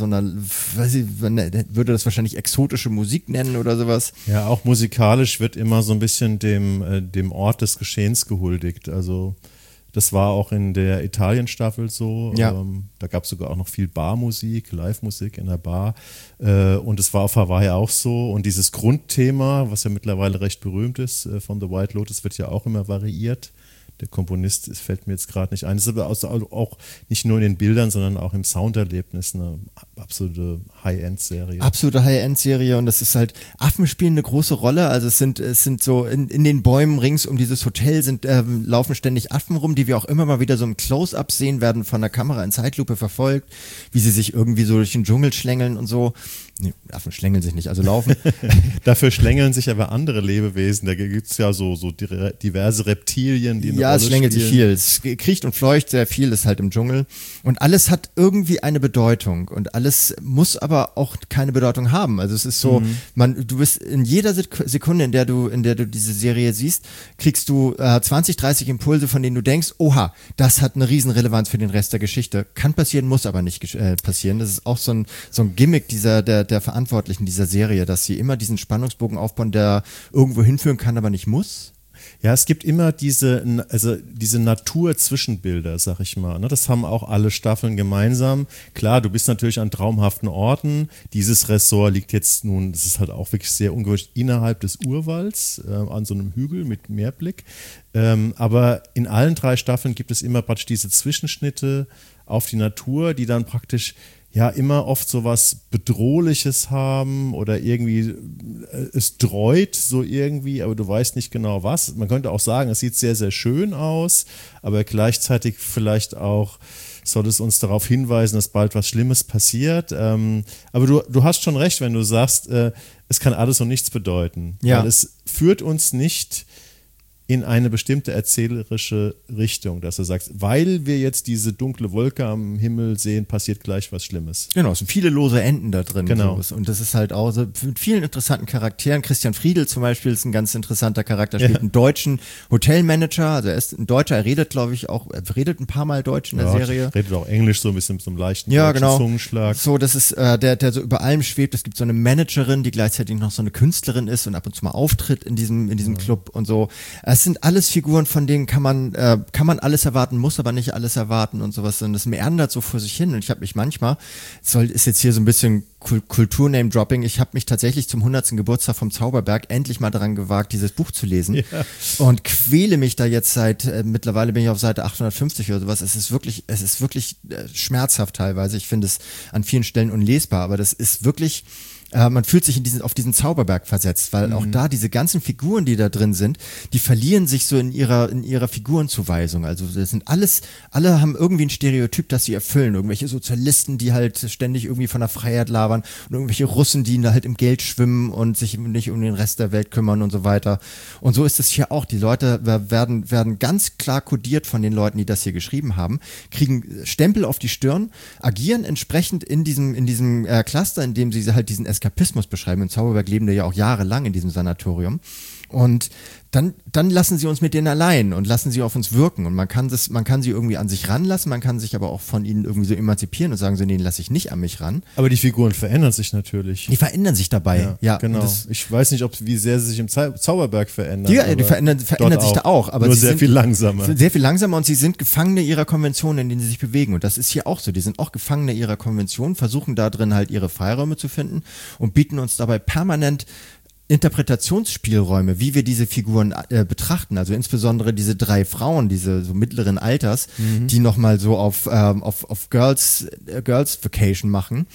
weiß ich, würde das wahrscheinlich exotische Musik nennen oder sowas. Ja, auch musikalisch wird immer so ein bisschen dem Ort des Geschehens gehuldigt. Also das war auch in der Italien-Staffel so. Ja. Da gab es sogar auch noch viel Barmusik, Live-Musik in der Bar. Und es war auf Hawaii auch so. Und dieses Grundthema, was ja mittlerweile recht berühmt ist, von The White Lotus, wird ja auch immer variiert. Der Komponist, es fällt mir jetzt gerade nicht ein. Es ist aber auch nicht nur in den Bildern, sondern auch im Sounderlebnis eine absolute High-End-Serie. Absolute High-End-Serie und das ist halt, Affen spielen eine große Rolle, also es sind so in den Bäumen rings um dieses Hotel laufen ständig Affen rum, die wir auch immer mal wieder so im Close-Up sehen, werden von der Kamera in Zeitlupe verfolgt, wie sie sich irgendwie so durch den Dschungel schlängeln und so. Nee, Affen schlängeln sich nicht, also laufen. Dafür schlängeln sich aber andere Lebewesen. Da gibt es ja so diverse Reptilien, die ja, es schlängelt sich viel. Es kriecht und fleucht sehr viel, ist halt im Dschungel. Und alles hat irgendwie eine Bedeutung. Und alles muss aber auch keine Bedeutung haben. Also es ist so, du bist in jeder Sekunde, in der du diese Serie siehst, kriegst du 20, 30 Impulse, von denen du denkst, oha, das hat eine Riesenrelevanz für den Rest der Geschichte. Kann passieren, muss aber nicht passieren. Das ist auch so ein Gimmick der Verantwortlichen dieser Serie, dass sie immer diesen Spannungsbogen aufbauen, der irgendwo hinführen kann, aber nicht muss. Ja, es gibt immer diese Natur-Zwischenbilder, sag ich mal. Das haben auch alle Staffeln gemeinsam. Klar, du bist natürlich an traumhaften Orten. Dieses Ressort liegt jetzt nun, das ist halt auch wirklich sehr ungewöhnlich, innerhalb des Urwalds, an so einem Hügel mit Meerblick. Aber in allen 3 Staffeln gibt es immer praktisch diese Zwischenschnitte auf die Natur, die dann praktisch ja immer oft so was Bedrohliches haben oder irgendwie es dreut so irgendwie, aber du weißt nicht genau was. Man könnte auch sagen, es sieht sehr, sehr schön aus, aber gleichzeitig vielleicht auch soll es uns darauf hinweisen, dass bald was Schlimmes passiert. Aber du hast schon recht, wenn du sagst, es kann alles und nichts bedeuten. Ja. Weil es führt uns nicht in eine bestimmte erzählerische Richtung, dass du sagst, weil wir jetzt diese dunkle Wolke am Himmel sehen, passiert gleich was Schlimmes. Genau, es sind viele lose Enden da drin. Genau. So. Und das ist halt auch so mit vielen interessanten Charakteren. Christian Friedl zum Beispiel ist ein ganz interessanter Charakter, spielt einen deutschen Hotelmanager, also er ist ein Deutscher, er redet, glaube ich, auch, er redet ein paar Mal Deutsch in der Serie. Redet auch Englisch so ein bisschen mit so einem leichten Zungenschlag. So, das ist der so über allem schwebt. Es gibt so eine Managerin, die gleichzeitig noch so eine Künstlerin ist und ab und zu mal auftritt in diesem Club und so. Es sind alles Figuren, von denen kann man alles erwarten, muss aber nicht alles erwarten und sowas. Und das meandert so vor sich hin. Und ich habe mich manchmal, ist jetzt hier so ein bisschen Kultur-Name-Dropping, ich habe mich tatsächlich zum 100. Geburtstag vom Zauberberg endlich mal daran gewagt, dieses Buch zu lesen. Ja. Und quäle mich da jetzt mittlerweile bin ich auf Seite 850 oder sowas. Es ist wirklich schmerzhaft teilweise. Ich finde es an vielen Stellen unlesbar, aber das ist wirklich man fühlt sich auf diesen Zauberberg versetzt, weil auch da diese ganzen Figuren, die da drin sind, die verlieren sich so in ihrer Figurenzuweisung. Also das sind alle haben irgendwie ein Stereotyp, das sie erfüllen. Irgendwelche Sozialisten, die halt ständig irgendwie von der Freiheit labern und irgendwelche Russen, die da halt im Geld schwimmen und sich nicht um den Rest der Welt kümmern und so weiter. Und so ist es hier auch. Die Leute werden ganz klar kodiert von den Leuten, die das hier geschrieben haben, kriegen Stempel auf die Stirn, agieren entsprechend in diesem Cluster, in dem sie halt diesen Eskapismus beschreiben. In Zauberberg leben die ja auch jahrelang in diesem Sanatorium. Und dann lassen sie uns mit denen allein und lassen sie auf uns wirken. Und man kann sie irgendwie an sich ranlassen, man kann sich aber auch von ihnen irgendwie so emanzipieren und sagen so, nee, lasse ich nicht an mich ran. Aber die Figuren verändern sich natürlich. Die verändern sich dabei. Ja, genau. Ich weiß nicht, wie sehr sie sich im Zauberberg verändern. Die verändern sich da auch. Aber nur sie sehr viel langsamer. Sehr viel langsamer und sie sind Gefangene ihrer Konventionen, in denen sie sich bewegen. Und das ist hier auch so. Die sind auch Gefangene ihrer Konvention, versuchen da drin halt ihre Freiräume zu finden und bieten uns dabei permanent Interpretationsspielräume, wie wir diese Figuren betrachten, also insbesondere diese 3 Frauen, diese so mittleren Alters, die nochmal so auf Girls Vacation machen.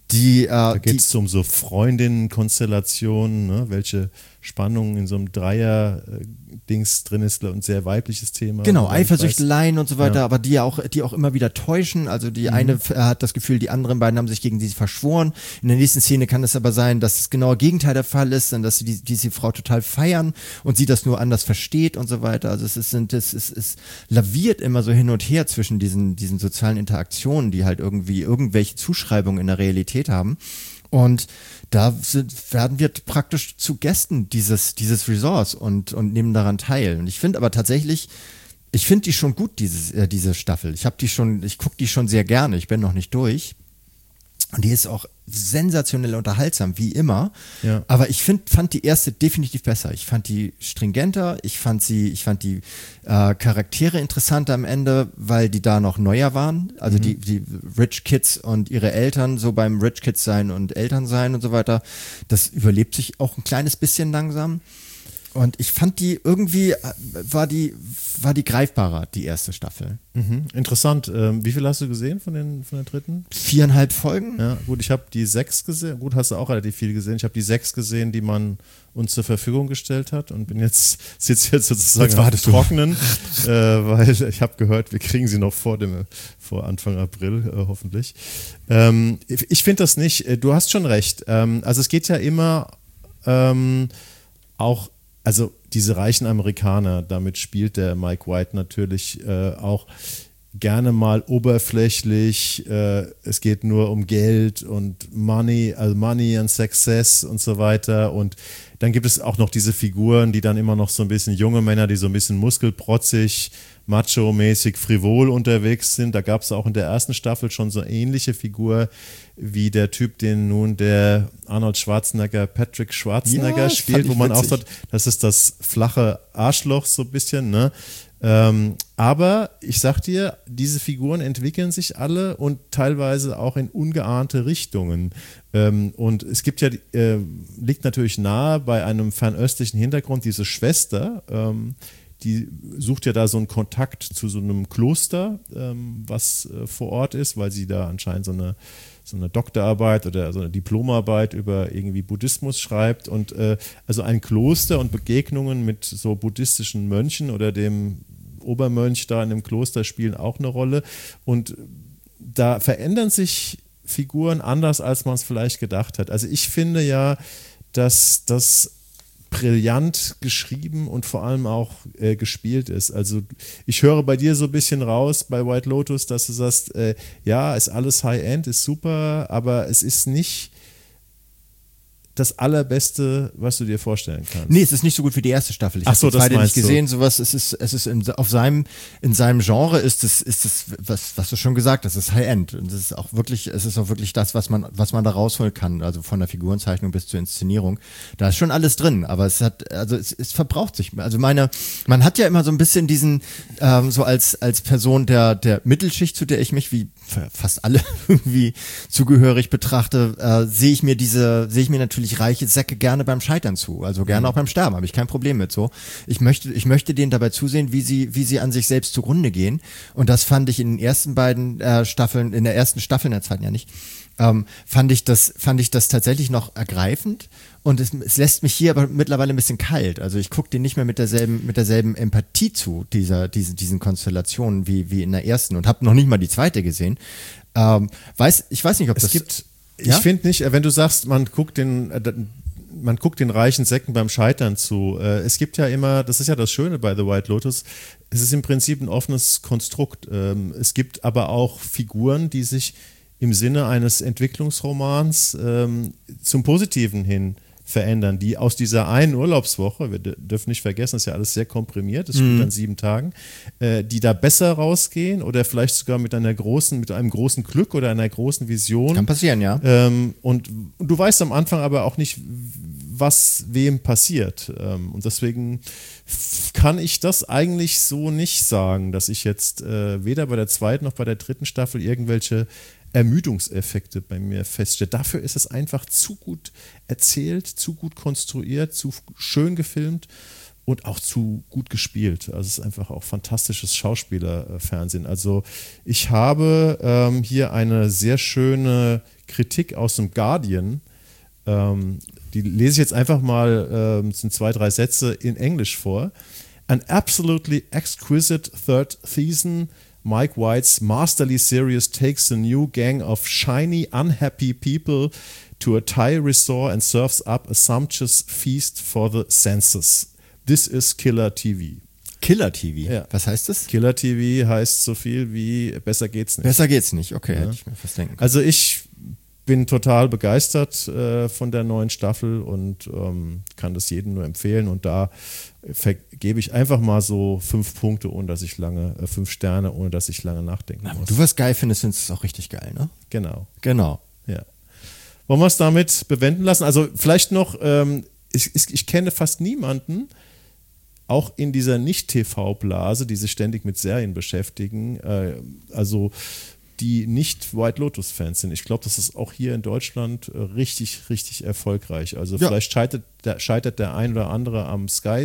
Da geht es um so Freundinnen-Konstellationen, ne? Welche Spannung in so einem Dreier-Dings drin ist, ein sehr weibliches Thema. Genau, Eifersüchteleien und so weiter, aber die auch immer wieder täuschen. Also die eine hat das Gefühl, die anderen beiden haben sich gegen sie verschworen. In der nächsten Szene kann es aber sein, dass das genaue Gegenteil der Fall ist, und dass sie diese Frau total feiern und sie das nur anders versteht und so weiter. Also es laviert immer so hin und her zwischen diesen sozialen Interaktionen, die halt irgendwelche Zuschreibungen in der Realität haben. Und da werden wir praktisch zu Gästen dieses Resorts und nehmen daran teil. Und ich finde aber tatsächlich, ich finde die schon gut, diese Staffel. Ich gucke die schon sehr gerne. Ich bin noch nicht durch. Und die ist auch sensationell unterhaltsam, wie immer. Ja. Aber ich fand die erste definitiv besser. Ich fand die stringenter, ich fand die Charaktere interessanter am Ende, weil die da noch neuer waren. Also die Rich Kids und ihre Eltern, so beim Rich Kids sein und Eltern sein und so weiter, das überlebt sich auch ein kleines bisschen langsam. Und ich fand die irgendwie, war die greifbarer, die erste Staffel. Interessant. Wie viel hast du gesehen von der dritten? 4,5 Folgen. Ja, gut, ich habe die 6 gesehen. Gut, hast du auch relativ viel gesehen. Ich habe die 6 gesehen, die man uns zur Verfügung gestellt hat und sitze jetzt sozusagen am Trockenen, weil ich habe gehört, wir kriegen sie noch vor Anfang April, hoffentlich. Ich finde das nicht, du hast schon recht. Also es geht ja immer auch, also diese reichen Amerikaner, damit spielt der Mike White natürlich auch gerne mal oberflächlich. Es geht nur um Geld und Money and Success und so weiter. Und dann gibt es auch noch diese Figuren, die dann immer noch so ein bisschen junge Männer, die so ein bisschen muskelprotzig, macho-mäßig, frivol unterwegs sind. Da gab es auch in der ersten Staffel schon so ähnliche Figur wie der Typ, den nun der Arnold Schwarzenegger, Patrick Schwarzenegger spielt, wo man auch sagt, das ist das flache Arschloch so ein bisschen, ne? Aber ich sag dir, diese Figuren entwickeln sich alle und teilweise auch in ungeahnte Richtungen. Und es gibt ja, liegt natürlich nahe bei einem fernöstlichen Hintergrund, diese Schwester, die sucht ja da so einen Kontakt zu so einem Kloster, was vor Ort ist, weil sie da anscheinend so eine Doktorarbeit oder so eine Diplomarbeit über irgendwie Buddhismus schreibt. Und also ein Kloster und Begegnungen mit so buddhistischen Mönchen oder dem Obermönch da in dem Kloster spielen auch eine Rolle. Und da verändern sich Figuren anders, als man es vielleicht gedacht hat. Also ich finde ja, dass das brillant geschrieben und vor allem auch gespielt ist. Also ich höre bei dir so ein bisschen raus bei White Lotus, dass du sagst, ja, ist alles High-End, ist super, aber es ist nicht das Allerbeste, was du dir vorstellen kannst. Nee, es ist nicht so gut wie die erste Staffel. Ich habe die zweite nicht gesehen. Sowas, es ist in seinem Genre ist es was du schon gesagt hast, ist High-End. Und es ist auch wirklich das, was man da rausholen kann, also von der Figurenzeichnung bis zur Inszenierung. Da ist schon alles drin, aber es verbraucht sich. Also man hat ja immer so ein bisschen diesen, so als Person der Mittelschicht, zu der ich mich wie fast alle irgendwie zugehörig betrachte, sehe ich mir natürlich ich reiche Säcke gerne beim Scheitern zu, also gerne auch beim Sterben, habe ich kein Problem mit so. Ich möchte denen dabei zusehen, wie sie an sich selbst zugrunde gehen, und das fand ich in den ersten beiden Staffeln, in der ersten Staffel, in der zweiten ja nicht, fand ich das tatsächlich noch ergreifend, und es lässt mich hier aber mittlerweile ein bisschen kalt. Also ich gucke den nicht mehr mit derselben Empathie zu, diesen Konstellationen wie in der ersten, und habe noch nicht mal die zweite gesehen. Ich weiß nicht, ob das gibt. Ja? Ich finde nicht, wenn du sagst, man guckt den reichen Säcken beim Scheitern zu. Es gibt ja immer, das ist ja das Schöne bei The White Lotus, es ist im Prinzip ein offenes Konstrukt. Es gibt aber auch Figuren, die sich im Sinne eines Entwicklungsromans zum Positiven hin verändern, die aus dieser einen Urlaubswoche, wir dürfen nicht vergessen, das ist ja alles sehr komprimiert, es spielt an 7 Tagen, die da besser rausgehen oder vielleicht sogar mit einem großen Glück oder einer großen Vision. Kann passieren, ja. Und du weißt am Anfang aber auch nicht, was wem passiert. Und deswegen kann ich das eigentlich so nicht sagen, dass ich jetzt weder bei der zweiten noch bei der dritten Staffel irgendwelche Ermüdungseffekte bei mir feststelle. Dafür ist es einfach zu gut erzählt, zu gut konstruiert, zu schön gefilmt und auch zu gut gespielt. Also es ist einfach auch fantastisches Schauspielerfernsehen. Also ich habe hier eine sehr schöne Kritik aus dem Guardian. Die lese ich jetzt einfach mal, sind 2, 3 Sätze in Englisch vor. An absolutely exquisite third season, Mike White's masterly series takes a new gang of shiny, unhappy people to a Thai resort and serves up a sumptuous feast for the senses. This is Killer TV. Killer TV? Ja. Was heißt das? Killer TV heißt so viel wie besser geht's nicht. Besser geht's nicht, okay, hätte ich mir fast denken können. Also ich bin total begeistert von der neuen Staffel und kann das jedem nur empfehlen, und da vergebe ich einfach mal so 5 Punkte, ohne dass ich 5 Sterne, ohne dass ich lange nachdenken muss. Wenn du was geil findest, findest du es auch richtig geil, ne? Genau. Ja. Wollen wir es damit bewenden lassen? Also vielleicht noch, ich kenne fast niemanden, auch in dieser Nicht-TV-Blase, die sich ständig mit Serien beschäftigen, also die nicht White Lotus-Fans sind. Ich glaube, das ist auch hier in Deutschland richtig, richtig erfolgreich. Also vielleicht scheitert der ein oder andere am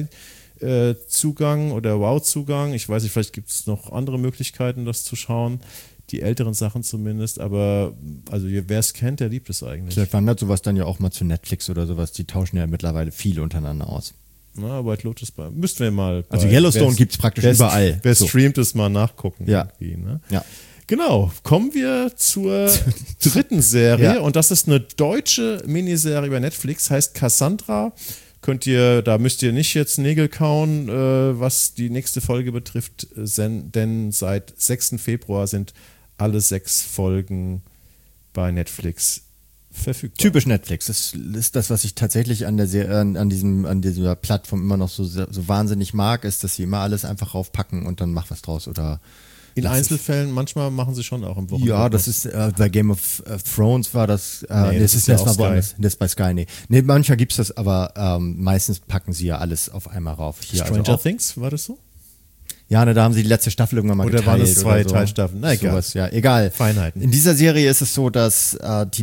Sky-Zugang oder Wow-Zugang. Ich weiß nicht, vielleicht gibt es noch andere Möglichkeiten, das zu schauen. Die älteren Sachen zumindest. Aber also wer es kennt, der liebt es eigentlich. Vielleicht wandert sowas dann ja auch mal zu Netflix oder sowas. Die tauschen ja mittlerweile viel untereinander aus. Na, White Lotus, müssten wir mal. Also Yellowstone gibt es praktisch überall. Wer streamt es, mal nachgucken. Ja. Ne? Ja. Genau, kommen wir zur dritten Serie, und das ist eine deutsche Miniserie bei Netflix, heißt Cassandra. Da müsst ihr nicht jetzt Nägel kauen, was die nächste Folge betrifft, denn seit 6. Februar sind alle 6 Folgen bei Netflix verfügbar. Typisch Netflix. Das ist das, was ich tatsächlich an dieser Plattform immer noch so wahnsinnig mag, ist, dass sie immer alles einfach raufpacken und dann mach was draus oder in Einzelfällen, manchmal machen sie schon auch im Wochenende. Ja, das ist bei Game of Thrones war das, das ist ja auch Sky. Das ist bei Sky, nee. Nee, manchmal gibt's das, aber meistens packen sie ja alles auf einmal rauf. Hier Stranger Things, war das so? Ja, da haben sie die letzte Staffel irgendwann mal geteilt. Oder waren das 2 so. Teilstaffeln? Na, egal. Sowas, ja, egal. Feinheiten. In dieser Serie ist es so, dass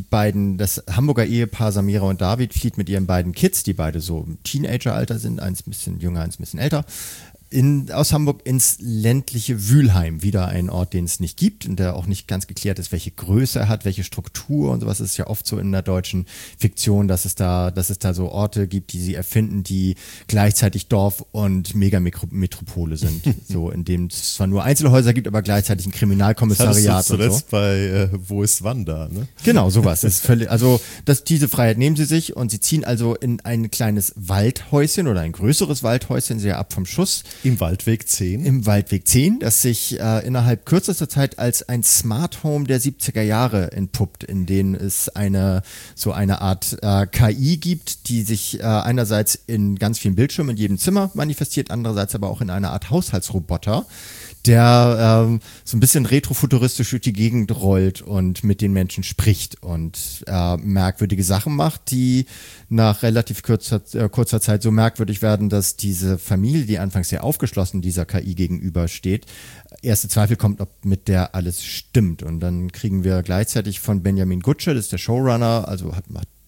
das Hamburger Ehepaar Samira und David flieht mit ihren beiden Kids, die beide so im Teenager-Alter sind, eins ein bisschen jünger, eins ein bisschen älter, aus Hamburg ins ländliche Wülheim, wieder ein Ort, den es nicht gibt und der auch nicht ganz geklärt ist, welche Größe er hat, welche Struktur und sowas. Das ist ja oft so in der deutschen Fiktion, dass es da so Orte gibt, die sie erfinden, die gleichzeitig Dorf und Megametropole sind. So, in dem es zwar nur Einzelhäuser gibt, aber gleichzeitig ein Kriminalkommissariat das zuletzt und so. Bei Wo ist Wanda, ne? Genau, sowas. Das ist völlig, diese Freiheit nehmen sie sich und sie ziehen also in ein kleines Waldhäuschen oder ein größeres Waldhäuschen, sehr ab vom Schuss. Im Waldweg 10. Im Waldweg 10, das sich innerhalb kürzester Zeit als ein Smart Home der 70er Jahre entpuppt, in denen es eine Art KI gibt, die sich einerseits in ganz vielen Bildschirmen in jedem Zimmer manifestiert, andererseits aber auch in einer Art Haushaltsroboter, der so ein bisschen retrofuturistisch durch die Gegend rollt und mit den Menschen spricht und merkwürdige Sachen macht, die nach relativ kurzer Zeit so merkwürdig werden, dass diese Familie, die anfangs sehr aufgeschlossen dieser KI gegenübersteht, erste Zweifel kommt, ob mit der alles stimmt. Und dann kriegen wir gleichzeitig von Benjamin Gutsche, das ist der Showrunner, also hat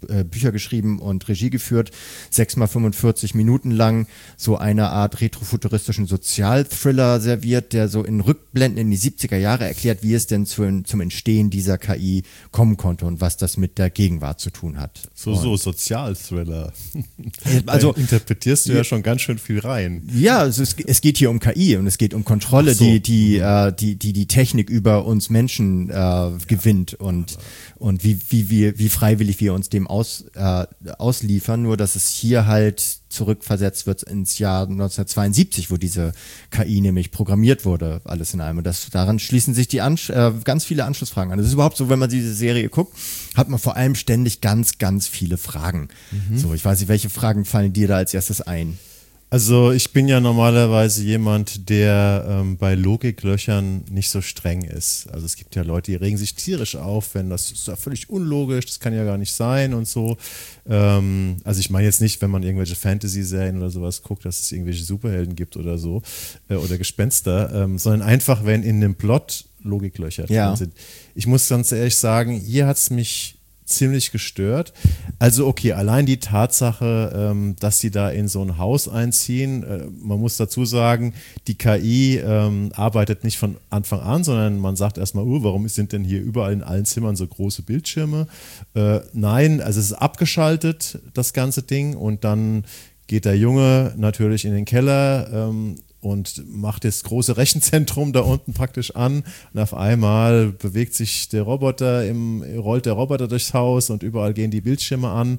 Bücher geschrieben und Regie geführt, 6x45 Minuten lang so eine Art retrofuturistischen Sozialthriller serviert, der so in Rückblenden in die 70er Jahre erklärt, wie es denn zum Entstehen dieser KI kommen konnte und was das mit der Gegenwart zu tun hat. So Sozialthriller. Also da interpretierst du ja schon ganz schön viel rein. Ja, also es geht hier um KI und es geht um Kontrolle, so. die Technik über uns Menschen gewinnt und wie freiwillig wir uns dem ausliefern, nur dass es hier halt zurückversetzt wird ins Jahr 1972, wo diese KI nämlich programmiert wurde, alles in allem. Und daran schließen sich ganz viele Anschlussfragen an. Das ist überhaupt so, wenn man diese Serie guckt, hat man vor allem ständig ganz, ganz viele Fragen. So, ich weiß nicht, welche Fragen fallen dir da als erstes ein? Also ich bin ja normalerweise jemand, der bei Logiklöchern nicht so streng ist. Also es gibt ja Leute, die regen sich tierisch auf, wenn das ist ja völlig unlogisch, das kann ja gar nicht sein und so. Also ich meine jetzt nicht, wenn man irgendwelche Fantasy-Serien oder sowas guckt, dass es irgendwelche Superhelden gibt oder so oder Gespenster, sondern einfach, wenn in dem Plot Logiklöcher drin sind. Ich muss ganz ehrlich sagen, hier hat es mich ziemlich gestört. Also okay, allein die Tatsache, dass sie da in so ein Haus einziehen, man muss dazu sagen, die KI arbeitet nicht von Anfang an, sondern man sagt erstmal, warum sind denn hier überall in allen Zimmern so große Bildschirme? Nein, also es ist abgeschaltet, das ganze Ding, und dann geht der Junge natürlich in den Keller und macht das große Rechenzentrum da unten praktisch an, und auf einmal bewegt sich der Roboter, rollt der Roboter durchs Haus und überall gehen die Bildschirme an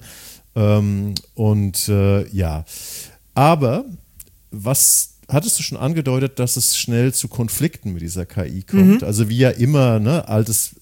aber was hattest du schon angedeutet, dass es schnell zu Konflikten mit dieser KI kommt, also wie ja immer, ne, altes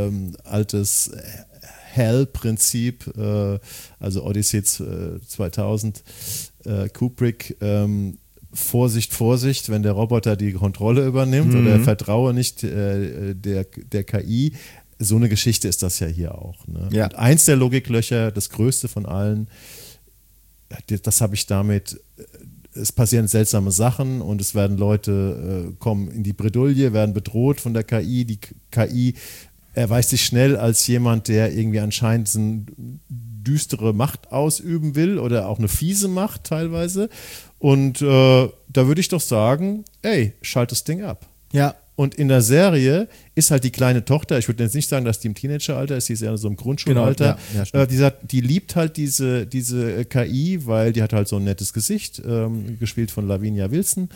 Hell-Prinzip, also Odyssey 2000, Kubrick, Vorsicht, wenn der Roboter die Kontrolle übernimmt oder vertraue nicht der KI. So eine Geschichte ist das ja hier auch. Ne? Ja. Und eins der Logiklöcher, das größte von allen, das habe ich damit, es passieren seltsame Sachen und es werden Leute, kommen in die Bredouille, werden bedroht von der KI. Die KI erweist sich schnell als jemand, der irgendwie anscheinend eine düstere Macht ausüben will oder auch eine fiese Macht teilweise. Und da würde ich doch sagen, schalt das Ding ab. Ja. Und in der Serie ist halt die kleine Tochter, ich würde jetzt nicht sagen, dass die im Teenageralter ist, die ist ja so im Grundschulalter, die liebt halt diese KI, weil die hat halt so ein nettes Gesicht, gespielt von Lavinia Wilson,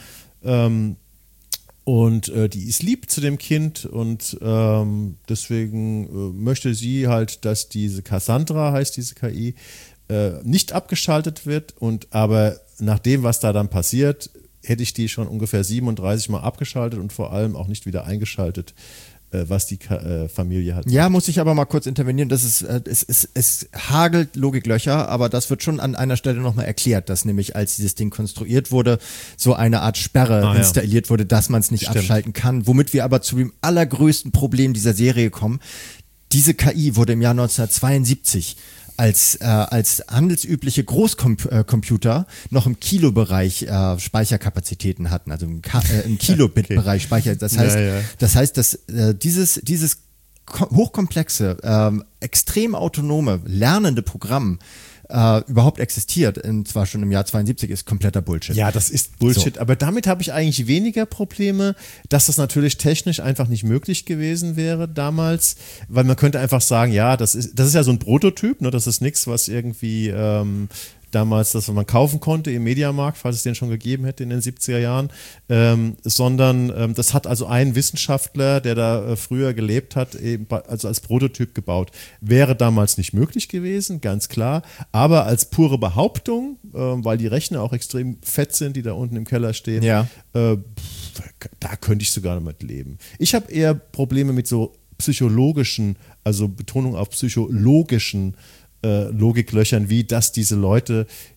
und die ist lieb zu dem Kind und deswegen möchte sie halt, dass diese Cassandra, heißt diese KI, nicht abgeschaltet wird, aber nach dem, was da dann passiert, hätte ich die schon ungefähr 37 Mal abgeschaltet und vor allem auch nicht wieder eingeschaltet, was die Familie hat. Ja, muss ich aber mal kurz intervenieren. Es hagelt Logiklöcher, aber das wird schon an einer Stelle nochmal erklärt, dass nämlich, als dieses Ding konstruiert wurde, so eine Art Sperre installiert wurde, dass man es nicht abschalten kann. Womit wir aber zu dem allergrößten Problem dieser Serie kommen. Diese KI wurde im Jahr 1972 als handelsübliche Großcomputer noch im Kilobereich Speicherkapazitäten hatten, also im Kilobit-Bereich Speicher. Das heißt, dass dieses hochkomplexe, extrem autonome, lernende Programm überhaupt existiert, und zwar schon im Jahr 72, ist kompletter Bullshit. Ja, das ist Bullshit, aber damit habe ich eigentlich weniger Probleme, dass das natürlich technisch einfach nicht möglich gewesen wäre damals, weil man könnte einfach sagen, ja, das ist ja so ein Prototyp, ne, das ist nichts, was irgendwie damals, das man kaufen konnte im Mediamarkt, falls es den schon gegeben hätte in den 70er Jahren, sondern das hat also ein Wissenschaftler, der da früher gelebt hat, eben also als Prototyp gebaut. Wäre damals nicht möglich gewesen, ganz klar, aber als pure Behauptung, weil die Rechner auch extrem fett sind, die da unten im Keller stehen, da könnte ich sogar damit leben. Ich habe eher Probleme mit so psychologischen, also Betonung auf psychologischen Logiklöchern, wie dass diese Leute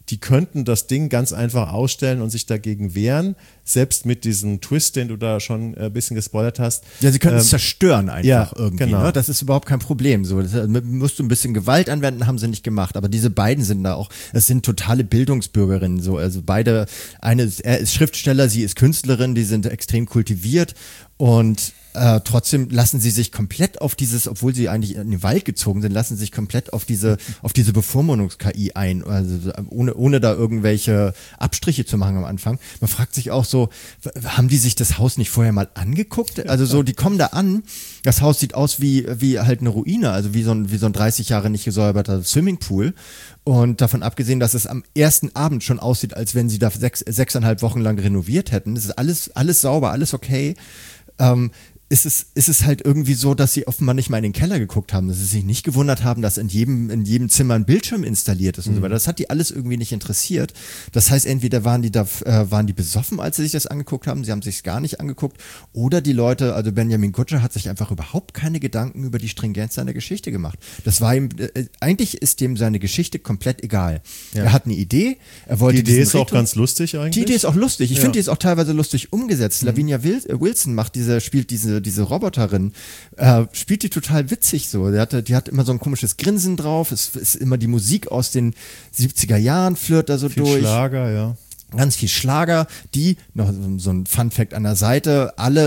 die könnten das Ding ganz einfach ausstellen und sich dagegen wehren, selbst mit diesem Twist, den du da schon ein bisschen gespoilert hast. Ja, sie können es zerstören einfach irgendwie. Genau. Ne? Das ist überhaupt kein Problem. So, musst du ein bisschen Gewalt anwenden, haben sie nicht gemacht. Aber diese beiden sind da auch, es sind totale Bildungsbürgerinnen. So, also beide, er ist Schriftsteller, sie ist Künstlerin, die sind extrem kultiviert und trotzdem lassen sie sich komplett auf dieses, obwohl sie eigentlich in den Wald gezogen sind, lassen sich komplett auf diese Bevormundungs-KI ein, also ohne da irgendwelche Abstriche zu machen am Anfang. Man fragt sich auch so, haben die sich das Haus nicht vorher mal angeguckt? Also so, die kommen da an, das Haus sieht aus wie halt eine Ruine, also wie so ein 30 Jahre nicht gesäuberter Swimmingpool. Und davon abgesehen, dass es am ersten Abend schon aussieht, als wenn sie da 6,5 Wochen lang renoviert hätten. Das ist alles sauber, alles okay. Ist es halt irgendwie so, dass sie offenbar nicht mal in den Keller geguckt haben, dass sie sich nicht gewundert haben, dass in jedem Zimmer ein Bildschirm installiert ist und so weiter. Das hat die alles irgendwie nicht interessiert. Das heißt, entweder waren die besoffen, als sie sich das angeguckt haben, sie haben sich gar nicht angeguckt, oder die Leute, also Benjamin Kutscher hat sich einfach überhaupt keine Gedanken über die Stringenz seiner Geschichte gemacht. Das war ihm, eigentlich ist dem seine Geschichte komplett egal. Ja. Er hat eine Idee, er wollte die Idee ist auch ganz lustig eigentlich. Die Idee ist auch lustig. Ich finde, die ist auch teilweise lustig umgesetzt. Lavinia Wilson spielt diese Roboterin, spielt die total witzig so. Die hat immer so ein komisches Grinsen drauf. Es ist immer die Musik aus den 70er Jahren, flirrt da so viel durch. Schlager, ja. Ganz viel Schlager, die, noch so ein Fun-Fact an der Seite, alle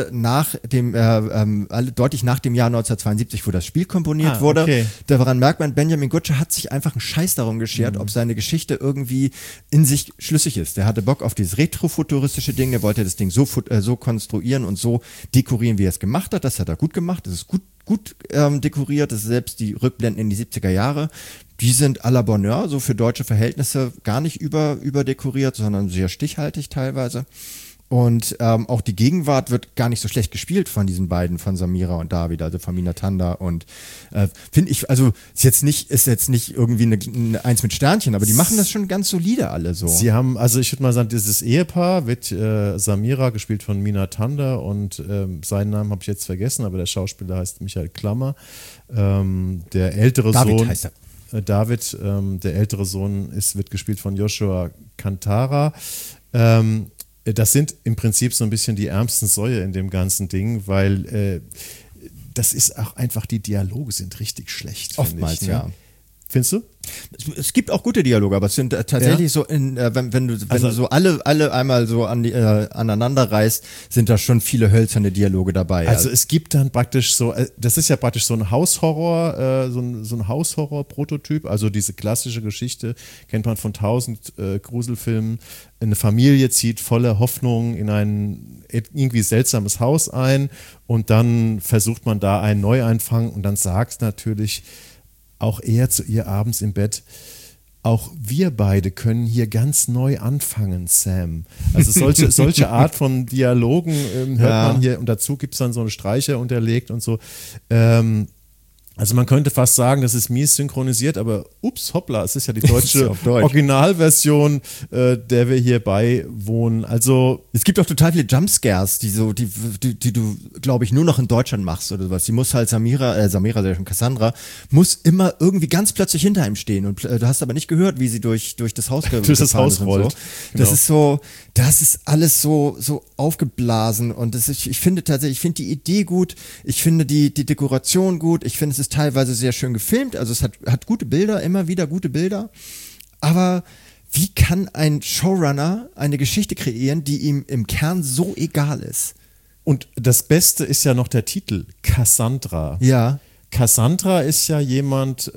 deutlich nach dem Jahr 1972, wo das Spiel komponiert wurde. Okay. Daran merkt man, Benjamin Kutscher hat sich einfach einen Scheiß darum geschert, ob seine Geschichte irgendwie in sich schlüssig ist. Der hatte Bock auf dieses retrofuturistische Ding, der wollte das Ding so konstruieren und so dekorieren, wie er es gemacht hat. Das hat er gut gemacht, das ist gut dekoriert, das ist selbst die Rückblenden in die 70er Jahre. Die sind à la Bonheur, so für deutsche Verhältnisse gar nicht überdekoriert, sondern sehr stichhaltig teilweise. Und auch die Gegenwart wird gar nicht so schlecht gespielt von diesen beiden, von Samira und David, also von Minatanda. Und finde ich, also ist jetzt nicht irgendwie eine Eins mit Sternchen, aber die machen das schon ganz solide alle so. Sie haben, also ich würde mal sagen, dieses Ehepaar wird Samira, gespielt von Minatanda, und seinen Namen habe ich jetzt vergessen, aber der Schauspieler heißt Michael Klammer. Der ältere David Sohn heißt er. David, der ältere Sohn, wird gespielt von Joshua Kantara. Das sind im Prinzip so ein bisschen die ärmsten Säue in dem ganzen Ding, weil das ist auch einfach, die Dialoge sind richtig schlecht. Oftmals, ich, ne? ja. Findest du? Es gibt auch gute Dialoge, aber es sind tatsächlich so, wenn du so alle einmal so aneinander reißt, sind da schon viele hölzerne Dialoge dabei. Also es gibt dann praktisch so, das ist ja praktisch so ein Haushorror, so ein Haushorror-Prototyp, also diese klassische Geschichte, kennt man von 1000 Gruselfilmen. Eine Familie zieht voller Hoffnung in ein irgendwie seltsames Haus ein und dann versucht man da einen Neuanfang und dann sagt natürlich auch er zu ihr abends im Bett: Auch wir beide können hier ganz neu anfangen, Sam. Also solche Art von Dialogen hört man hier, und dazu gibt es dann so eine Streicher unterlegt und so. Also man könnte fast sagen, das ist mies synchronisiert, aber ups, hoppla, es ist ja die deutsche Originalversion, der wir hier beiwohnen. Also es gibt auch total viele Jumpscares, die du, glaube ich, nur noch in Deutschland machst oder sowas. Die muss halt Cassandra, muss immer irgendwie ganz plötzlich hinter ihm stehen, und du hast aber nicht gehört, wie sie durch das Haus rollt. So. Genau. Das ist alles so aufgeblasen, und ich finde die Idee gut, ich finde die Dekoration gut, ich finde, es ist teilweise sehr schön gefilmt, also es hat gute Bilder, immer wieder gute Bilder, aber wie kann ein Showrunner eine Geschichte kreieren, die ihm im Kern so egal ist? Und das Beste ist ja noch der Titel, Cassandra. Ja. Cassandra ist ja jemand,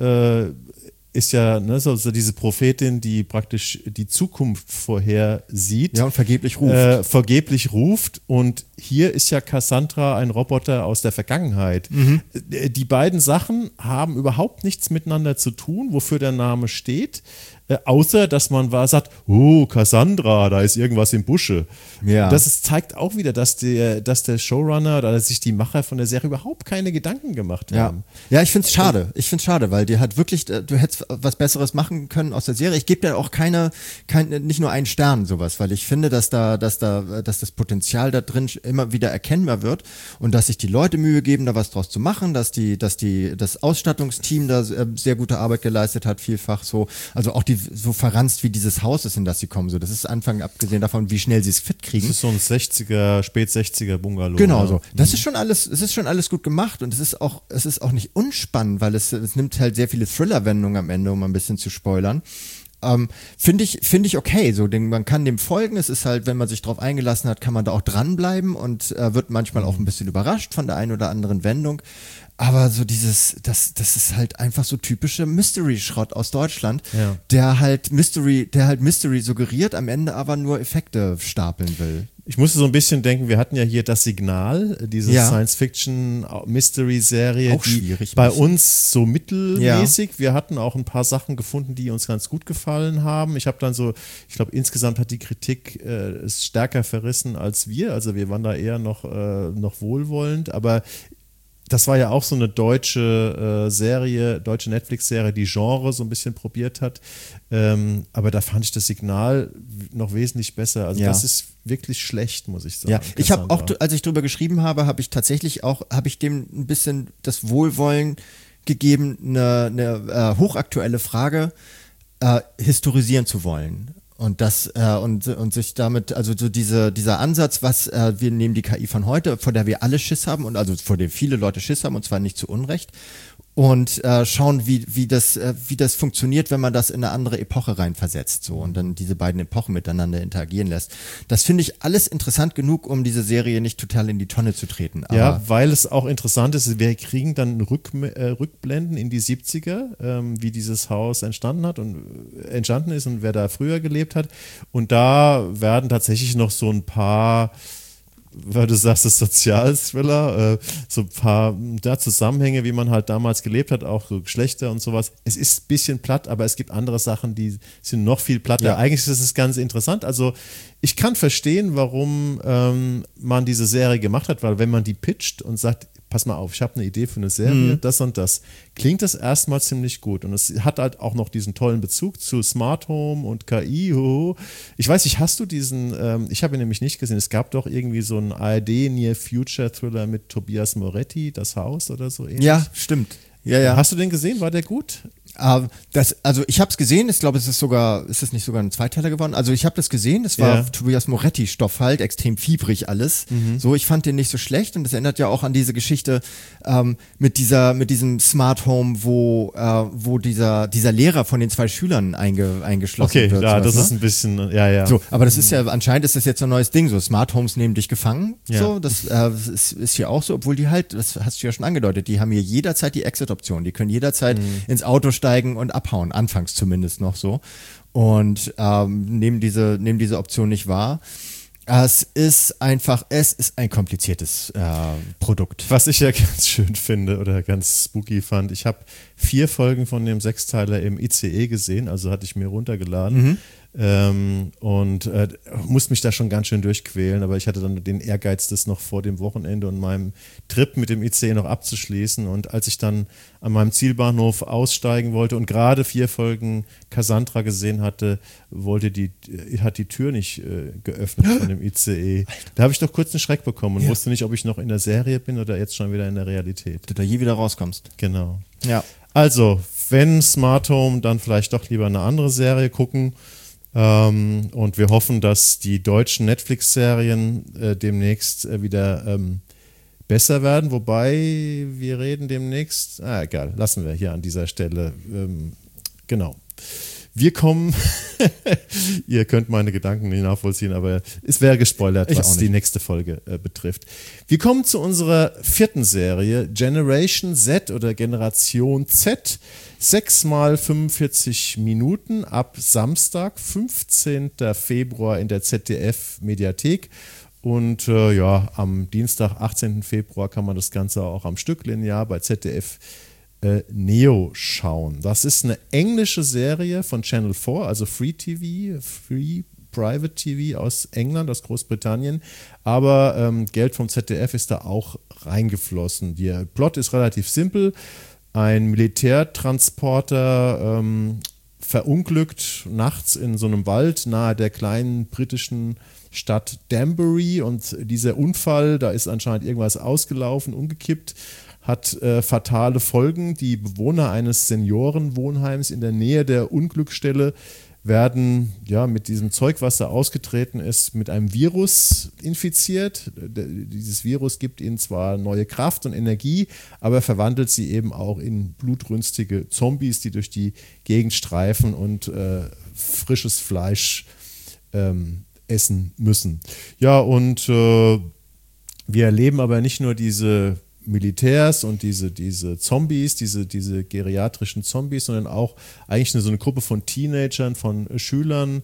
so diese Prophetin, die praktisch die Zukunft vorhersieht. Ja, und vergeblich ruft. Und hier ist ja Cassandra ein Roboter aus der Vergangenheit. Mhm. Die beiden Sachen haben überhaupt nichts miteinander zu tun, wofür der Name steht. Außer, dass man sagt, oh, Cassandra, da ist irgendwas im Busche. Ja. Das zeigt auch wieder, dass der Showrunner oder sich die Macher von der Serie überhaupt keine Gedanken gemacht haben. Ja, ich finde es schade. Weil die hat wirklich, du hättest was Besseres machen können aus der Serie. Ich gebe dir auch nicht nur einen Stern sowas, weil ich finde, dass das Potenzial da drin immer wieder erkennbar wird und dass sich die Leute Mühe geben, da was draus zu machen, dass das Ausstattungsteam da sehr gute Arbeit geleistet hat, vielfach so, also auch so verranzt wie dieses Haus ist, in das sie kommen, so, das ist Anfang abgesehen davon, wie schnell sie es fit kriegen. Das ist so ein spät 60er Bungalow. Genau so. Das ist schon alles gut gemacht und es ist auch nicht unspannend, weil es nimmt halt sehr viele Thriller-Wendungen am Ende, um ein bisschen zu spoilern. Finde ich okay, so, denn man kann dem folgen, es ist halt, wenn man sich drauf eingelassen hat, kann man da auch dranbleiben und wird manchmal auch ein bisschen überrascht von der einen oder anderen Wendung, aber so das ist halt einfach so typische Mystery-Schrott aus Deutschland, der halt Mystery suggeriert, am Ende aber nur Effekte stapeln will. Ich musste so ein bisschen denken, wir hatten ja hier das Signal, diese Science-Fiction-Mystery-Serie, auch schwierig bei uns so mittelmäßig. Ja. Wir hatten auch ein paar Sachen gefunden, die uns ganz gut gefallen haben. Ich glaube insgesamt hat die Kritik es stärker verrissen als wir. Also wir waren da eher noch wohlwollend, aber das war ja auch so eine deutsche Netflix-Serie, die Genre so ein bisschen probiert hat. Aber da fand ich das Signal noch wesentlich besser. Also das ist wirklich schlecht, muss ich sagen. Ja, ich habe auch, als ich drüber geschrieben habe, habe ich dem ein bisschen das Wohlwollen gegeben, eine hochaktuelle Frage historisieren zu wollen. Und und sich damit, also so dieser Ansatz, wir nehmen die KI von heute, vor der wir alle Schiss haben und also vor der viele Leute Schiss haben und zwar nicht zu Unrecht und schauen, wie das funktioniert, wenn man das in eine andere Epoche reinversetzt, so und dann diese beiden Epochen miteinander interagieren lässt. Das finde ich alles interessant genug, um diese Serie nicht total in die Tonne zu treten. Aber ja, weil es auch interessant ist, wir kriegen dann Rückblenden in die 70er, wie dieses Haus entstanden ist und wer da früher gelebt hat. Und da werden tatsächlich noch so ein paar, weil du sagst, das Sozialthriller, so ein paar Zusammenhänge, wie man halt damals gelebt hat, auch so Geschlechter und sowas. Es ist ein bisschen platt, aber es gibt andere Sachen, die sind noch viel platter. Ja. Eigentlich ist es ganz interessant. Also ich kann verstehen, warum man diese Serie gemacht hat, weil wenn man die pitcht und sagt, pass mal auf, ich habe eine Idee für eine Serie, das und das, klingt das erstmal ziemlich gut. Und es hat halt auch noch diesen tollen Bezug zu Smart Home und KI. Ich weiß nicht, hast du diesen, ich habe ihn nämlich nicht gesehen, es gab doch irgendwie so einen ARD Near Future Thriller mit Tobias Moretti, Das Haus oder so ähnlich. Ja, stimmt. Ja. Hast du den gesehen? War der gut? Also ich habe es gesehen, ich glaube, ist es nicht sogar ein Zweiteiler geworden? Also ich habe das gesehen, es war Tobias Moretti-Stoff halt, extrem fiebrig alles. So, ich fand den nicht so schlecht und das erinnert ja auch an diese Geschichte mit diesem Smart Home, wo dieser Lehrer von den 2 Schülern eingeschlossen wird. Okay, ja, sowas, das ist ein bisschen, ja. So, aber das ist ja, anscheinend ist das jetzt ein neues Ding, so Smart Homes nehmen dich gefangen, so, das ist hier auch so, obwohl die halt, das hast du ja schon angedeutet, die haben hier jederzeit die Exit-Option, die können jederzeit ins Auto steigen und abhauen, anfangs zumindest noch so und nehmen diese Option nicht wahr. Es ist ein kompliziertes Produkt. Was ich ja ganz schön finde oder ganz spooky fand, ich habe 4 Folgen von dem 6-Teiler im ICE gesehen, also hatte ich mir runtergeladen. Und musste mich da schon ganz schön durchquälen, aber ich hatte dann den Ehrgeiz, das noch vor dem Wochenende und meinem Trip mit dem ICE noch abzuschließen, und als ich dann an meinem Zielbahnhof aussteigen wollte und gerade 4 Folgen Cassandra gesehen hatte, hat die Tür nicht geöffnet von dem ICE. Da habe ich doch kurz einen Schreck bekommen und wusste nicht, ob ich noch in der Serie bin oder jetzt schon wieder in der Realität. Du da je wieder rauskommst. Genau. Ja. Also, wenn Smart Home, dann vielleicht doch lieber eine andere Serie gucken. Und wir hoffen, dass die deutschen Netflix-Serien demnächst wieder besser werden, wobei wir reden demnächst, egal, lassen wir hier an dieser Stelle, genau. Wir kommen, ihr könnt meine Gedanken nicht nachvollziehen, aber es wäre gespoilert, was die nächste Folge betrifft. Wir kommen zu unserer 4. Serie, Generation Z oder Generation Z. 6 mal 45 Minuten ab Samstag, 15. Februar in der ZDF-Mediathek. Und am Dienstag, 18. Februar, kann man das Ganze auch am Stück linear bei ZDF Neo schauen. Das ist eine englische Serie von Channel 4, also Free Private TV aus England, aus Großbritannien. Aber Geld vom ZDF ist da auch reingeflossen. Der Plot ist relativ simpel. Ein Militärtransporter verunglückt nachts in so einem Wald nahe der kleinen britischen Stadt Danbury, und dieser Unfall, da ist anscheinend irgendwas ausgelaufen, umgekippt, hat fatale Folgen. Die Bewohner eines Seniorenwohnheims in der Nähe der Unglücksstelle werden mit diesem Zeug, was da ausgetreten ist, mit einem Virus infiziert. Dieses Virus gibt ihnen zwar neue Kraft und Energie, aber verwandelt sie eben auch in blutrünstige Zombies, die durch die Gegend streifen und frisches Fleisch essen müssen. Ja, und wir erleben aber nicht nur diese Militärs und diese Zombies, diese geriatrischen Zombies, sondern auch eigentlich so eine Gruppe von Teenagern, von Schülern.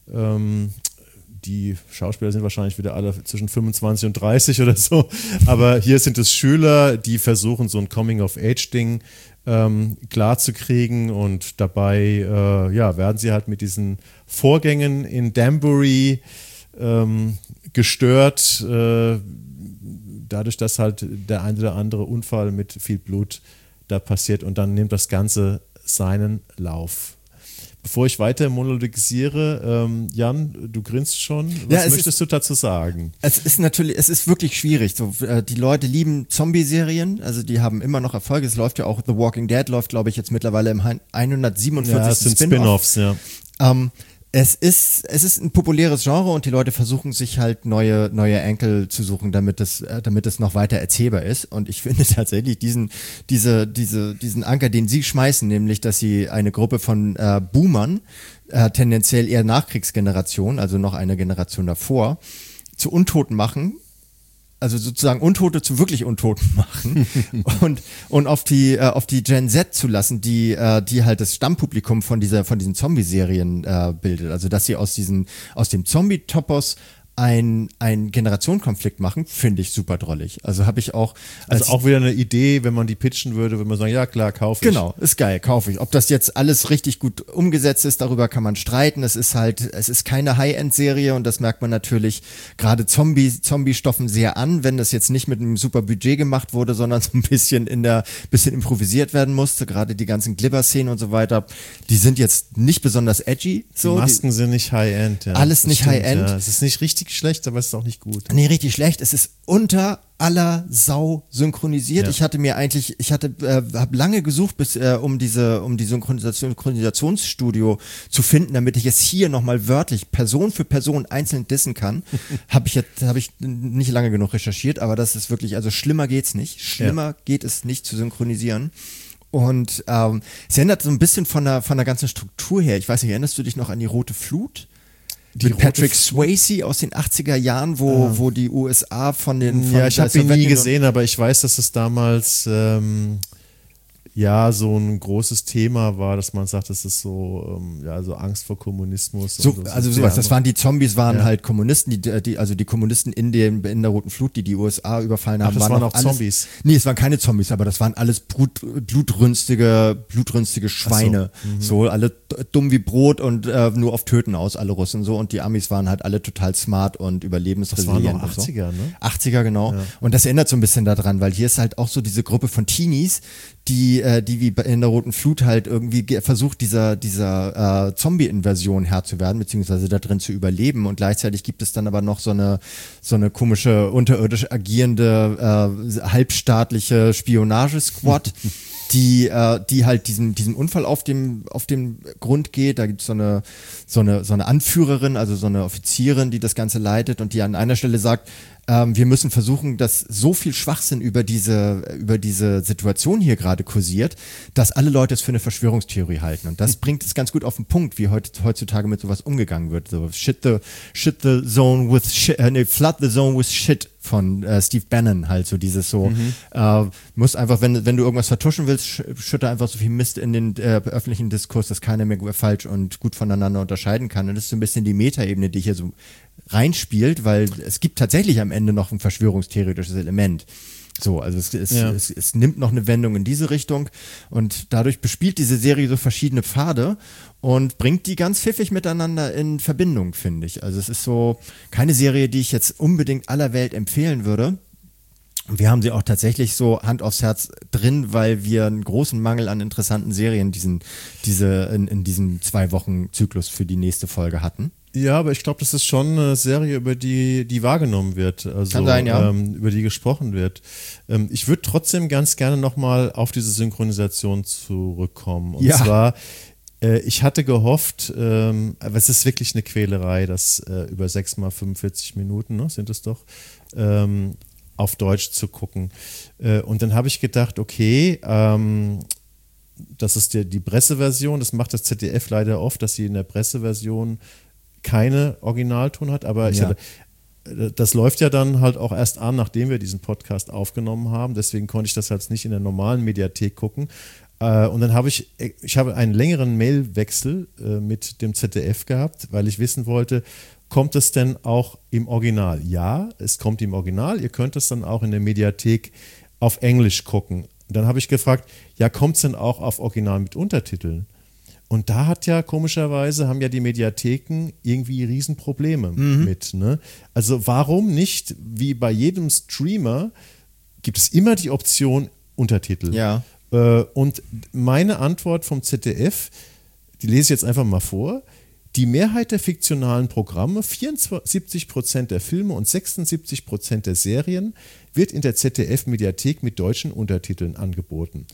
Die Schauspieler sind wahrscheinlich wieder alle zwischen 25 und 30 oder so, aber hier sind es Schüler, die versuchen, so ein Coming-of-Age-Ding klarzukriegen, und dabei werden sie halt mit diesen Vorgängen in Danbury gestört, dadurch, dass halt der ein oder andere Unfall mit viel Blut da passiert, und dann nimmt das Ganze seinen Lauf. Bevor ich weiter monologisiere, Jan, du grinst schon. Was möchtest du dazu sagen? Es ist wirklich schwierig. So, die Leute lieben Zombie-Serien, also die haben immer noch Erfolge. Es läuft ja auch, The Walking Dead läuft, glaube ich, jetzt mittlerweile im 147. Ja, es sind Spin-Offs, ja. Es ist ein populäres Genre, und die Leute versuchen sich halt neue Angle zu suchen, damit es noch weiter erzählbar ist. Und ich finde tatsächlich diesen Anker, den sie schmeißen, nämlich, dass sie eine Gruppe von Boomern, tendenziell eher Nachkriegsgeneration, also noch eine Generation davor, zu Untoten machen. Also sozusagen Untote zu wirklich Untoten machen und auf die Gen Z zu lassen, die halt das Stammpublikum von diesen Zombie-Serien bildet. Also dass sie aus dem Zombie-Topos ein Generationenkonflikt machen, finde ich super drollig. Also habe ich auch... Also auch wieder eine Idee, wenn man die pitchen würde, würde man sagen, ja klar, kaufe ich. Genau, ist geil, kaufe ich. Ob das jetzt alles richtig gut umgesetzt ist, darüber kann man streiten. Es ist keine High-End-Serie, und das merkt man natürlich gerade Zombie-Stoffen sehr an, wenn das jetzt nicht mit einem super Budget gemacht wurde, sondern so ein bisschen improvisiert werden musste. Gerade die ganzen Glibber-Szenen und so weiter, die sind jetzt nicht besonders edgy. So. Die Masken sind nicht High-End. Ja. Alles nicht High-End. Ja. Es ist nicht richtig schlecht, aber es ist auch nicht gut. Nee, richtig schlecht. Es ist unter aller Sau synchronisiert. Ja. Ich habe lange gesucht, um die Synchronisationsstudio zu finden, damit ich es hier nochmal wörtlich Person für Person einzeln dissen kann. Habe ich nicht lange genug recherchiert, aber das ist wirklich, also schlimmer geht's nicht. Schlimmer geht es nicht zu synchronisieren. Und es ändert so ein bisschen von der ganzen Struktur her. Ich weiß nicht, erinnerst du dich noch an die Rote Flut? Mit Patrick Swayze aus den 80er Jahren, wo die USA von ich habe ihn nie gesehen, aber ich weiß, dass es damals so ein großes Thema war, dass man sagt, das ist so Angst vor Kommunismus. Also sowas, das waren die Zombies, halt Kommunisten, die Kommunisten in der Roten Flut, die USA überfallen haben. Das waren auch Zombies? Nee, es waren keine Zombies, aber das waren alles blutrünstige Schweine. So, alle dumm wie Brot und nur auf Töten aus, alle Russen so, und die Amis waren halt alle total smart und überlebensresilient. Das waren noch 80er, ne? 80er, genau. Ja. Und das ändert so ein bisschen daran, weil hier ist halt auch so diese Gruppe von Teenies, die wie in der Roten Flut halt irgendwie versucht, dieser Zombie-Invasion Herr zu werden, beziehungsweise da drin zu überleben, und gleichzeitig gibt es dann aber noch so eine komische, unterirdisch agierende, halbstaatliche Spionagesquad, die halt diesem Unfall auf dem Grund geht. Da gibt es so eine Anführerin, also so eine Offizierin, die das Ganze leitet, und die an einer Stelle sagt, wir müssen versuchen, dass so viel Schwachsinn über diese Situation hier gerade kursiert, dass alle Leute es für eine Verschwörungstheorie halten. Und das bringt es ganz gut auf den Punkt, wie heutzutage mit sowas umgegangen wird. So flood the zone with shit von Steve Bannon, halt so dieses so, musst einfach, wenn du irgendwas vertuschen willst, schütte einfach so viel Mist in den öffentlichen Diskurs, dass keiner mehr falsch und gut voneinander unterscheiden kann. Und das ist so ein bisschen die Metaebene, die hier so reinspielt, weil es gibt tatsächlich am Ende noch ein verschwörungstheoretisches Element. So, also es nimmt noch eine Wendung in diese Richtung, und dadurch bespielt diese Serie so verschiedene Pfade und bringt die ganz pfiffig miteinander in Verbindung, finde ich. Also es ist so keine Serie, die ich jetzt unbedingt aller Welt empfehlen würde. Wir haben sie auch tatsächlich so Hand aufs Herz drin, weil wir einen großen Mangel an interessanten Serien in diesem 2-Wochen-Zyklus für die nächste Folge hatten. Ja, aber ich glaube, das ist schon eine Serie, über die wahrgenommen wird, also Kann sein, ja. Über die gesprochen wird. Ich würde trotzdem ganz gerne nochmal auf diese Synchronisation zurückkommen. Und zwar, ich hatte gehofft, aber es ist wirklich eine Quälerei, das über 6 mal 45 Minuten, ne, sind es doch, auf Deutsch zu gucken. Und dann habe ich gedacht, okay, das ist die Presseversion, das macht das ZDF leider oft, dass sie in der Presseversion keine Originalton hat, aber das läuft ja dann halt auch erst an, nachdem wir diesen Podcast aufgenommen haben, deswegen konnte ich das halt nicht in der normalen Mediathek gucken. Und dann habe ich einen längeren Mailwechsel mit dem ZDF gehabt, weil ich wissen wollte, kommt es denn auch im Original? Ja, es kommt im Original. Ihr könnt es dann auch in der Mediathek auf Englisch gucken. Und dann habe ich gefragt, ja, kommt es denn auch auf Original mit Untertiteln? Und da haben ja die Mediatheken irgendwie Riesenprobleme mit. Ne? Also warum nicht, wie bei jedem Streamer, gibt es immer die Option Untertitel. Ja. Und meine Antwort vom ZDF, die lese ich jetzt einfach mal vor. Die Mehrheit der fiktionalen Programme, 74% der Filme und 76% der Serien, wird in der ZDF-Mediathek mit deutschen Untertiteln angeboten.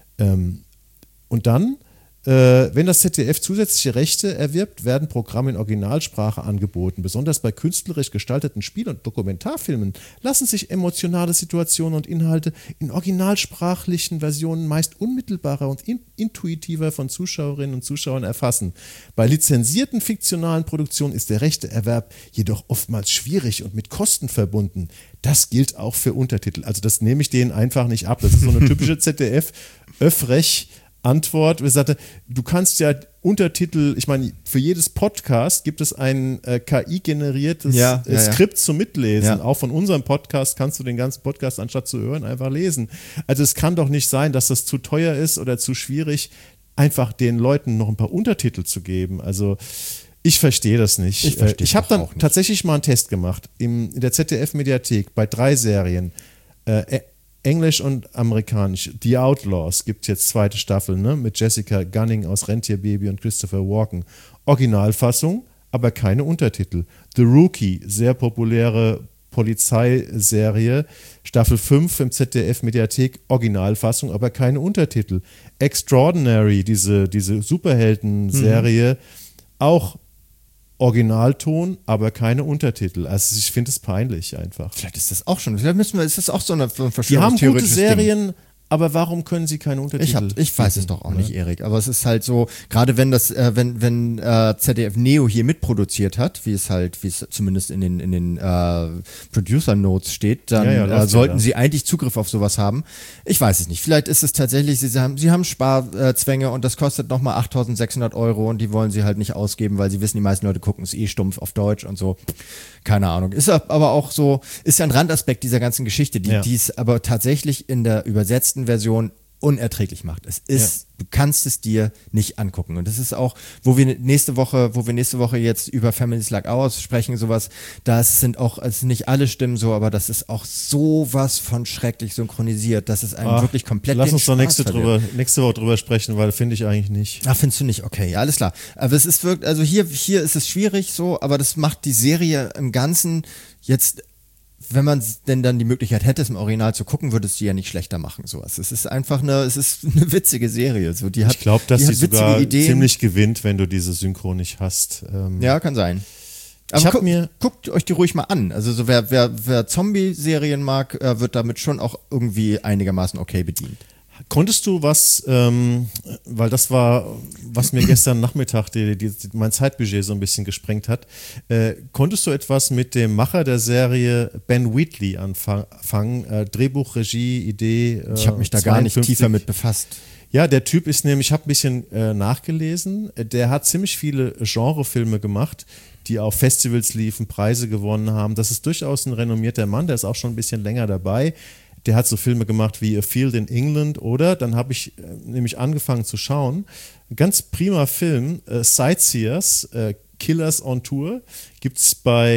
Und dann, wenn das ZDF zusätzliche Rechte erwirbt, werden Programme in Originalsprache angeboten. Besonders bei künstlerisch gestalteten Spiel- und Dokumentarfilmen lassen sich emotionale Situationen und Inhalte in originalsprachlichen Versionen meist unmittelbarer und intuitiver von Zuschauerinnen und Zuschauern erfassen. Bei lizenzierten fiktionalen Produktionen ist der Rechteerwerb jedoch oftmals schwierig und mit Kosten verbunden. Das gilt auch für Untertitel. Also das nehme ich denen einfach nicht ab. Das ist so eine typische ZDF-Öffrech- Antwort, ich sagte, du kannst ja Untertitel, ich meine, für jedes Podcast gibt es ein KI-generiertes Skript zum Mitlesen. Ja. Auch von unserem Podcast kannst du den ganzen Podcast, anstatt zu hören, einfach lesen. Also es kann doch nicht sein, dass das zu teuer ist oder zu schwierig, einfach den Leuten noch ein paar Untertitel zu geben. Also ich verstehe das nicht. Ich habe dann tatsächlich mal einen Test gemacht in der ZDF-Mediathek bei 3 Serien. Englisch und amerikanisch. The Outlaws gibt es jetzt 2. Staffel, ne? Mit Jessica Gunning aus Rentierbaby und Christopher Walken. Originalfassung, aber keine Untertitel. The Rookie, sehr populäre Polizeiserie, Staffel 5 im ZDF-Mediathek, Originalfassung, aber keine Untertitel. Extraordinary, diese Superhelden-Serie, auch Originalton, aber keine Untertitel. Also ich finde es peinlich einfach. Vielleicht ist das auch schon. Ist das auch so eine Verschwörungstheorie? Die haben gute Serien, aber warum können sie keine Untertitel? Ich weiß es doch auch nicht, Erik. Aber es ist halt so, gerade wenn das, wenn ZDF Neo hier mitproduziert hat, wie es zumindest in den Producer Notes steht, dann sollten sie eigentlich Zugriff auf sowas haben. Ich weiß es nicht. Vielleicht ist es tatsächlich, sie haben Sparzwänge und das kostet nochmal 8.600 € und die wollen sie halt nicht ausgeben, weil sie wissen, die meisten Leute gucken es stumpf auf Deutsch und so. Keine Ahnung. Ist aber auch so, ist ja ein Randaspekt dieser ganzen Geschichte, die es aber tatsächlich in der übersetzten Version unerträglich macht. Du kannst es dir nicht angucken. Und das ist auch, wo wir nächste Woche jetzt über Families Like Ours sprechen, sowas, das sind auch, also nicht alle Stimmen so, aber das ist auch sowas von schrecklich synchronisiert, dass es einem wirklich komplett Lass uns doch nächste Woche drüber sprechen, weil finde ich eigentlich nicht. Ach, findest du nicht? Okay, ja, alles klar. Aber es ist wirklich, also hier ist es schwierig so, aber das macht die Serie im Ganzen jetzt, wenn man denn dann die Möglichkeit hätte, es im Original zu gucken, würde es die ja nicht schlechter machen. Sowas. Es ist einfach eine witzige Serie. So, ich glaube, dass sie sogar ziemlich gewinnt, wenn du diese Synchro nicht hast. Ja, kann sein. Aber guckt euch die ruhig mal an. Also so, wer Zombie-Serien mag, wird damit schon auch irgendwie einigermaßen okay bedient. Konntest du was, weil das war, was mir gestern Nachmittag mein Zeitbudget so ein bisschen gesprengt hat, konntest du etwas mit dem Macher der Serie Ben Wheatley anfangen? Drehbuch, Regie, Idee? Ich habe mich da gar nicht tiefer mit befasst. Ja, der Typ ist nämlich, ich habe ein bisschen nachgelesen, der hat ziemlich viele Genrefilme gemacht, die auf Festivals liefen, Preise gewonnen haben. Das ist durchaus ein renommierter Mann, der ist auch schon ein bisschen länger dabei. Der hat so Filme gemacht wie A Field in England oder, dann habe ich nämlich angefangen zu schauen, ein ganz prima Film, Sightseers, Killers on Tour, gibt es bei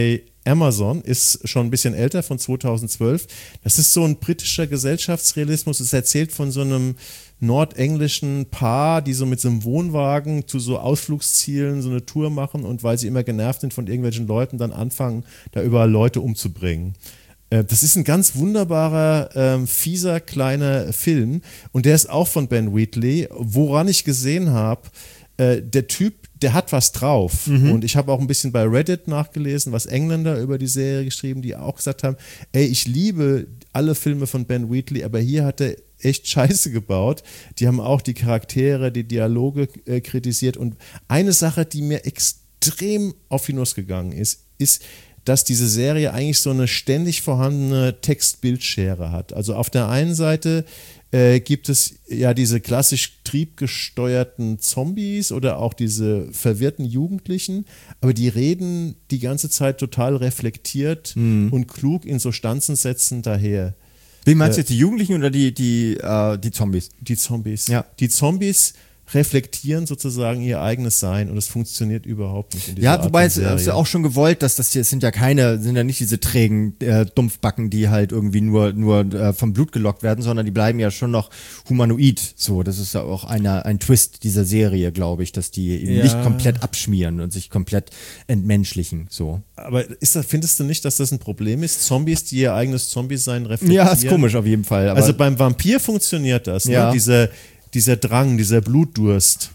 Amazon, ist schon ein bisschen älter, von 2012. Das ist so ein britischer Gesellschaftsrealismus. Es erzählt von so einem nordenglischen Paar, die so mit so einem Wohnwagen zu so Ausflugszielen so eine Tour machen und weil sie immer genervt sind von irgendwelchen Leuten, dann anfangen, da überall Leute umzubringen. Das ist ein ganz wunderbarer, fieser, kleiner Film und der ist auch von Ben Wheatley. Woran ich gesehen habe, der Typ, der hat was drauf. Und ich habe auch ein bisschen bei Reddit nachgelesen, was Engländer über die Serie geschrieben, die auch gesagt haben, ey, ich liebe alle Filme von Ben Wheatley, aber hier hat er echt Scheiße gebaut. Die haben auch die Charaktere, die Dialoge kritisiert. Und eine Sache, die mir extrem auf die Nuss gegangen ist, dass diese Serie eigentlich so eine ständig vorhandene Text-Bild-Schere hat. Also auf der einen Seite gibt es ja diese klassisch triebgesteuerten Zombies oder auch diese verwirrten Jugendlichen, aber die reden die ganze Zeit total reflektiert und klug in so Stanzensätzen daher. Wie meinst du jetzt, die Jugendlichen oder die Zombies? Die Zombies. Ja. Die Zombies reflektieren sozusagen ihr eigenes Sein und es funktioniert überhaupt nicht in dieser Art wobei von es Serie. ist ja auch schon gewollt, dass das hier sind ja nicht diese trägen Dumpfbacken, die halt irgendwie nur vom Blut gelockt werden, sondern die bleiben ja schon noch humanoid. So, das ist ja auch ein Twist dieser Serie, glaube ich, dass die eben nicht komplett abschmieren und sich komplett entmenschlichen. So. Aber findest du nicht, dass das ein Problem ist? Zombies, die ihr eigenes Zombie-Sein reflektieren? Ja, ist komisch auf jeden Fall. Aber also beim Vampir funktioniert das, ja. Ne? Dieser Drang, dieser Blutdurst.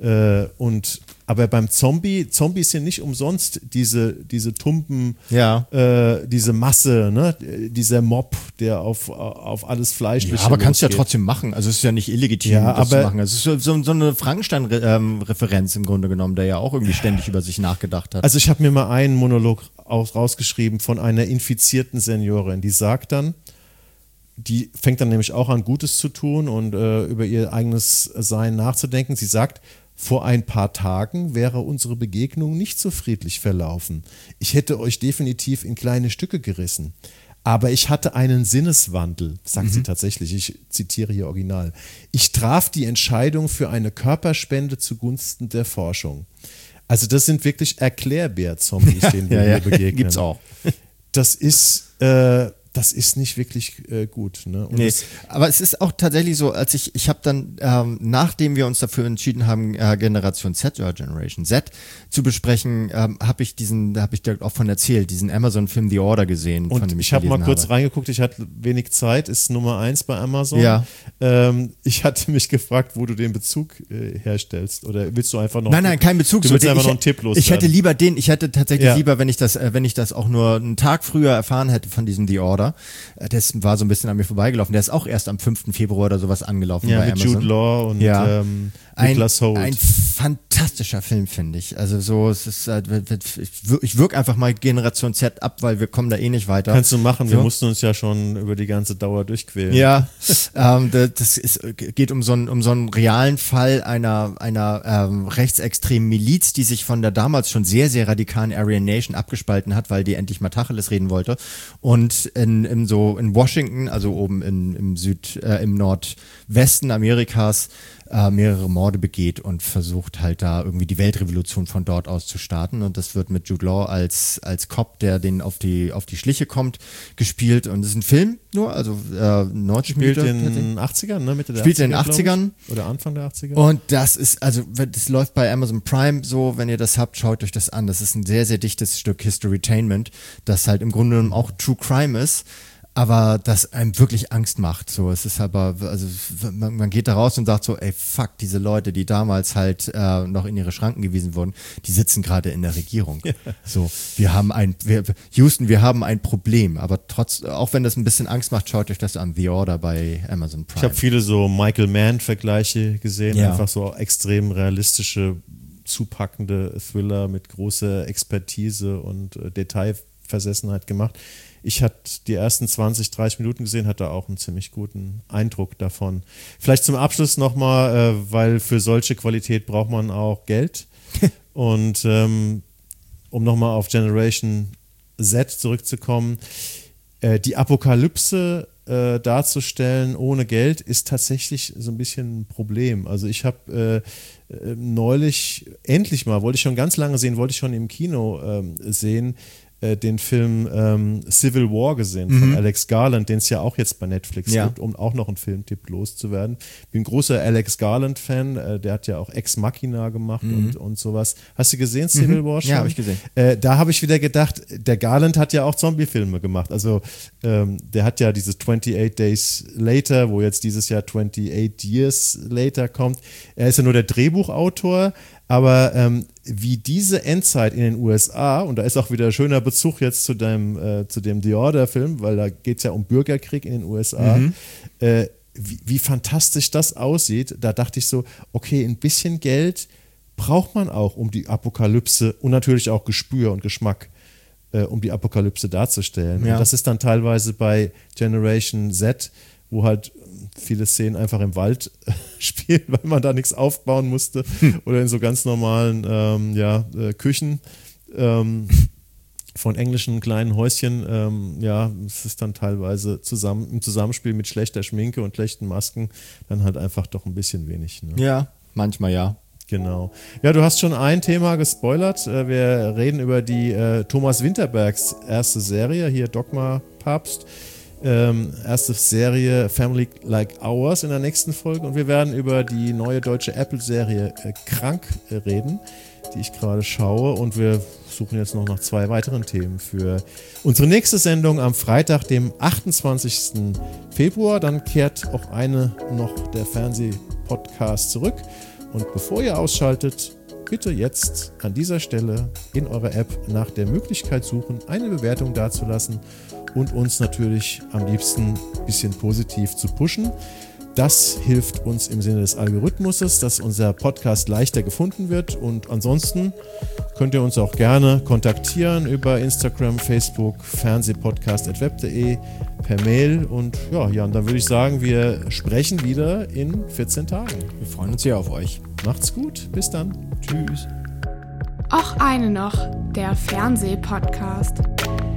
Aber beim Zombies sind nicht umsonst diese Tumpen, diese Masse, ne? Dieser Mob, der auf alles Fleischliche aber kannst du ja trotzdem machen. Also es ist ja nicht illegitim, das zu machen. Es ist so eine Frankenstein-Referenz im Grunde genommen, der ja auch irgendwie ständig über sich nachgedacht hat. Also ich habe mir mal einen Monolog rausgeschrieben von einer infizierten Seniorin, die sagt dann, die fängt dann nämlich auch an, Gutes zu tun und über ihr eigenes Sein nachzudenken. Sie sagt, vor ein paar Tagen wäre unsere Begegnung nicht so friedlich verlaufen. Ich hätte euch definitiv in kleine Stücke gerissen. Aber ich hatte einen Sinneswandel, sagt sie tatsächlich. Ich zitiere hier original. Ich traf die Entscheidung für eine Körperspende zugunsten der Forschung. Also das sind wirklich Erklärbär-Zombies, denen wir hier begegnen. Gibt's auch. Das ist nicht wirklich gut. Ne? Nee, aber es ist auch tatsächlich so, ich habe dann, nachdem wir uns dafür entschieden haben, Generation Z oder Generation Z zu besprechen, habe ich da auch von erzählt, diesen Amazon-Film The Order gesehen. Und von dem ich habe mal kurz reingeguckt, ich hatte wenig Zeit, ist Nummer 1 bei Amazon. Ja. Ich hatte mich gefragt, wo du den Bezug herstellst. Oder willst du einfach noch... Nein, kein Bezug. Du willst einfach noch einen Tipp loswerden. Ich hätte tatsächlich lieber, wenn ich das auch nur einen Tag früher erfahren hätte von diesem The Order. Das war so ein bisschen an mir vorbeigelaufen. Der ist auch erst am 5. Februar oder sowas angelaufen bei mit Amazon. Jude Law und Nicholas Hoult. Ein fantastischer Film, finde ich. Also so, es ist, ich wirke einfach mal Generation Z ab, weil wir kommen da eh nicht weiter. Kannst du machen, so. Wir mussten uns ja schon über die ganze Dauer durchquälen. Ja, geht um so einen realen Fall einer rechtsextremen Miliz, die sich von der damals schon sehr, sehr radikalen Aryan Nation abgespalten hat, weil die endlich mal Tacheles reden wollte. Und in Washington, also oben im Nordwesten Amerikas, mehrere Morde begeht und versucht halt da irgendwie die Weltrevolution von dort aus zu starten. Und das wird mit Jude Law als Cop, der denen auf die Schliche kommt, gespielt. Und es ist ein Film nur, also 90 Spielt Minuten. in den 80ern, ne? Mitte der Spielt 80er, in den 80ern. Oder Anfang der 80er. Und das läuft bei Amazon Prime so, wenn ihr das habt, schaut euch das an. Das ist ein sehr, sehr dichtes Stück Historytainment, das halt im Grunde genommen auch True Crime ist, aber das einem wirklich Angst macht. So, es ist aber, also man geht da raus und sagt so, ey, fuck, diese Leute, die damals halt noch in ihre Schranken gewiesen wurden, die sitzen gerade in der Regierung. Ja. So, Houston, wir haben ein Problem, aber auch wenn das ein bisschen Angst macht, schaut euch das an, The Order bei Amazon Prime. Ich habe viele so Michael Mann-Vergleiche gesehen, Ja. einfach so extrem realistische, zupackende Thriller mit großer Expertise und Detailversessenheit gemacht. Ich hatte die ersten 20, 30 Minuten gesehen, hatte auch einen ziemlich guten Eindruck davon. Vielleicht zum Abschluss nochmal, weil für solche Qualität braucht man auch Geld. Und um nochmal auf Generation Z zurückzukommen, die Apokalypse darzustellen ohne Geld ist tatsächlich so ein bisschen ein Problem. Also ich habe neulich, endlich mal, wollte ich schon ganz lange sehen, wollte ich schon im Kino sehen, den Film Civil War gesehen von Alex Garland, den es ja auch jetzt bei Netflix gibt, um auch noch einen Filmtipp loszuwerden. Bin ein großer Alex Garland-Fan, der hat ja auch Ex Machina gemacht und sowas. Hast du gesehen, Civil War schon? Ja, habe ich gesehen. Da habe ich wieder gedacht, der Garland hat ja auch Zombie-Filme gemacht. Also der hat ja dieses 28 Days Later, wo jetzt dieses Jahr 28 Years Later kommt. Er ist ja nur der Drehbuchautor, aber wie diese Endzeit in den USA, und da ist auch wieder ein schöner Bezug jetzt zu dem The Order-Film, weil da geht es ja um Bürgerkrieg in den USA, wie fantastisch das aussieht, da dachte ich so, okay, ein bisschen Geld braucht man auch, um die Apokalypse und natürlich auch Gespür und Geschmack, um die Apokalypse darzustellen. Ja. Und das ist dann teilweise bei Generation Z, wo halt viele Szenen einfach im Wald spielen, weil man da nichts aufbauen musste oder in so ganz normalen Küchen von englischen kleinen Häuschen. Es ist dann teilweise im Zusammenspiel mit schlechter Schminke und schlechten Masken dann halt einfach doch ein bisschen wenig. Ne? Ja, manchmal ja. Genau. Ja, du hast schon ein Thema gespoilert. Wir reden über die Thomas Winterbergs erste Serie, hier Dogma Papst. Erste Serie Family Like Ours in der nächsten Folge, und wir werden über die neue deutsche Apple-Serie Krank reden, die ich gerade schaue, und wir suchen jetzt noch nach 2 weiteren Themen für unsere nächste Sendung am Freitag, dem 28. Februar. Dann kehrt auch noch der Fernsehpodcast zurück, und bevor ihr ausschaltet, bitte jetzt an dieser Stelle in eurer App nach der Möglichkeit suchen, eine Bewertung dazulassen und uns natürlich am liebsten ein bisschen positiv zu pushen. Das hilft uns im Sinne des Algorithmuses, dass unser Podcast leichter gefunden wird, und ansonsten könnt ihr uns auch gerne kontaktieren über Instagram, Facebook, fernsehpodcast@web.de, per Mail, und ja, Jan, dann würde ich sagen, wir sprechen wieder in 14 Tagen. Wir freuen uns sehr auf euch. Macht's gut, bis dann. Tschüss. Och eine noch, der Fernsehpodcast.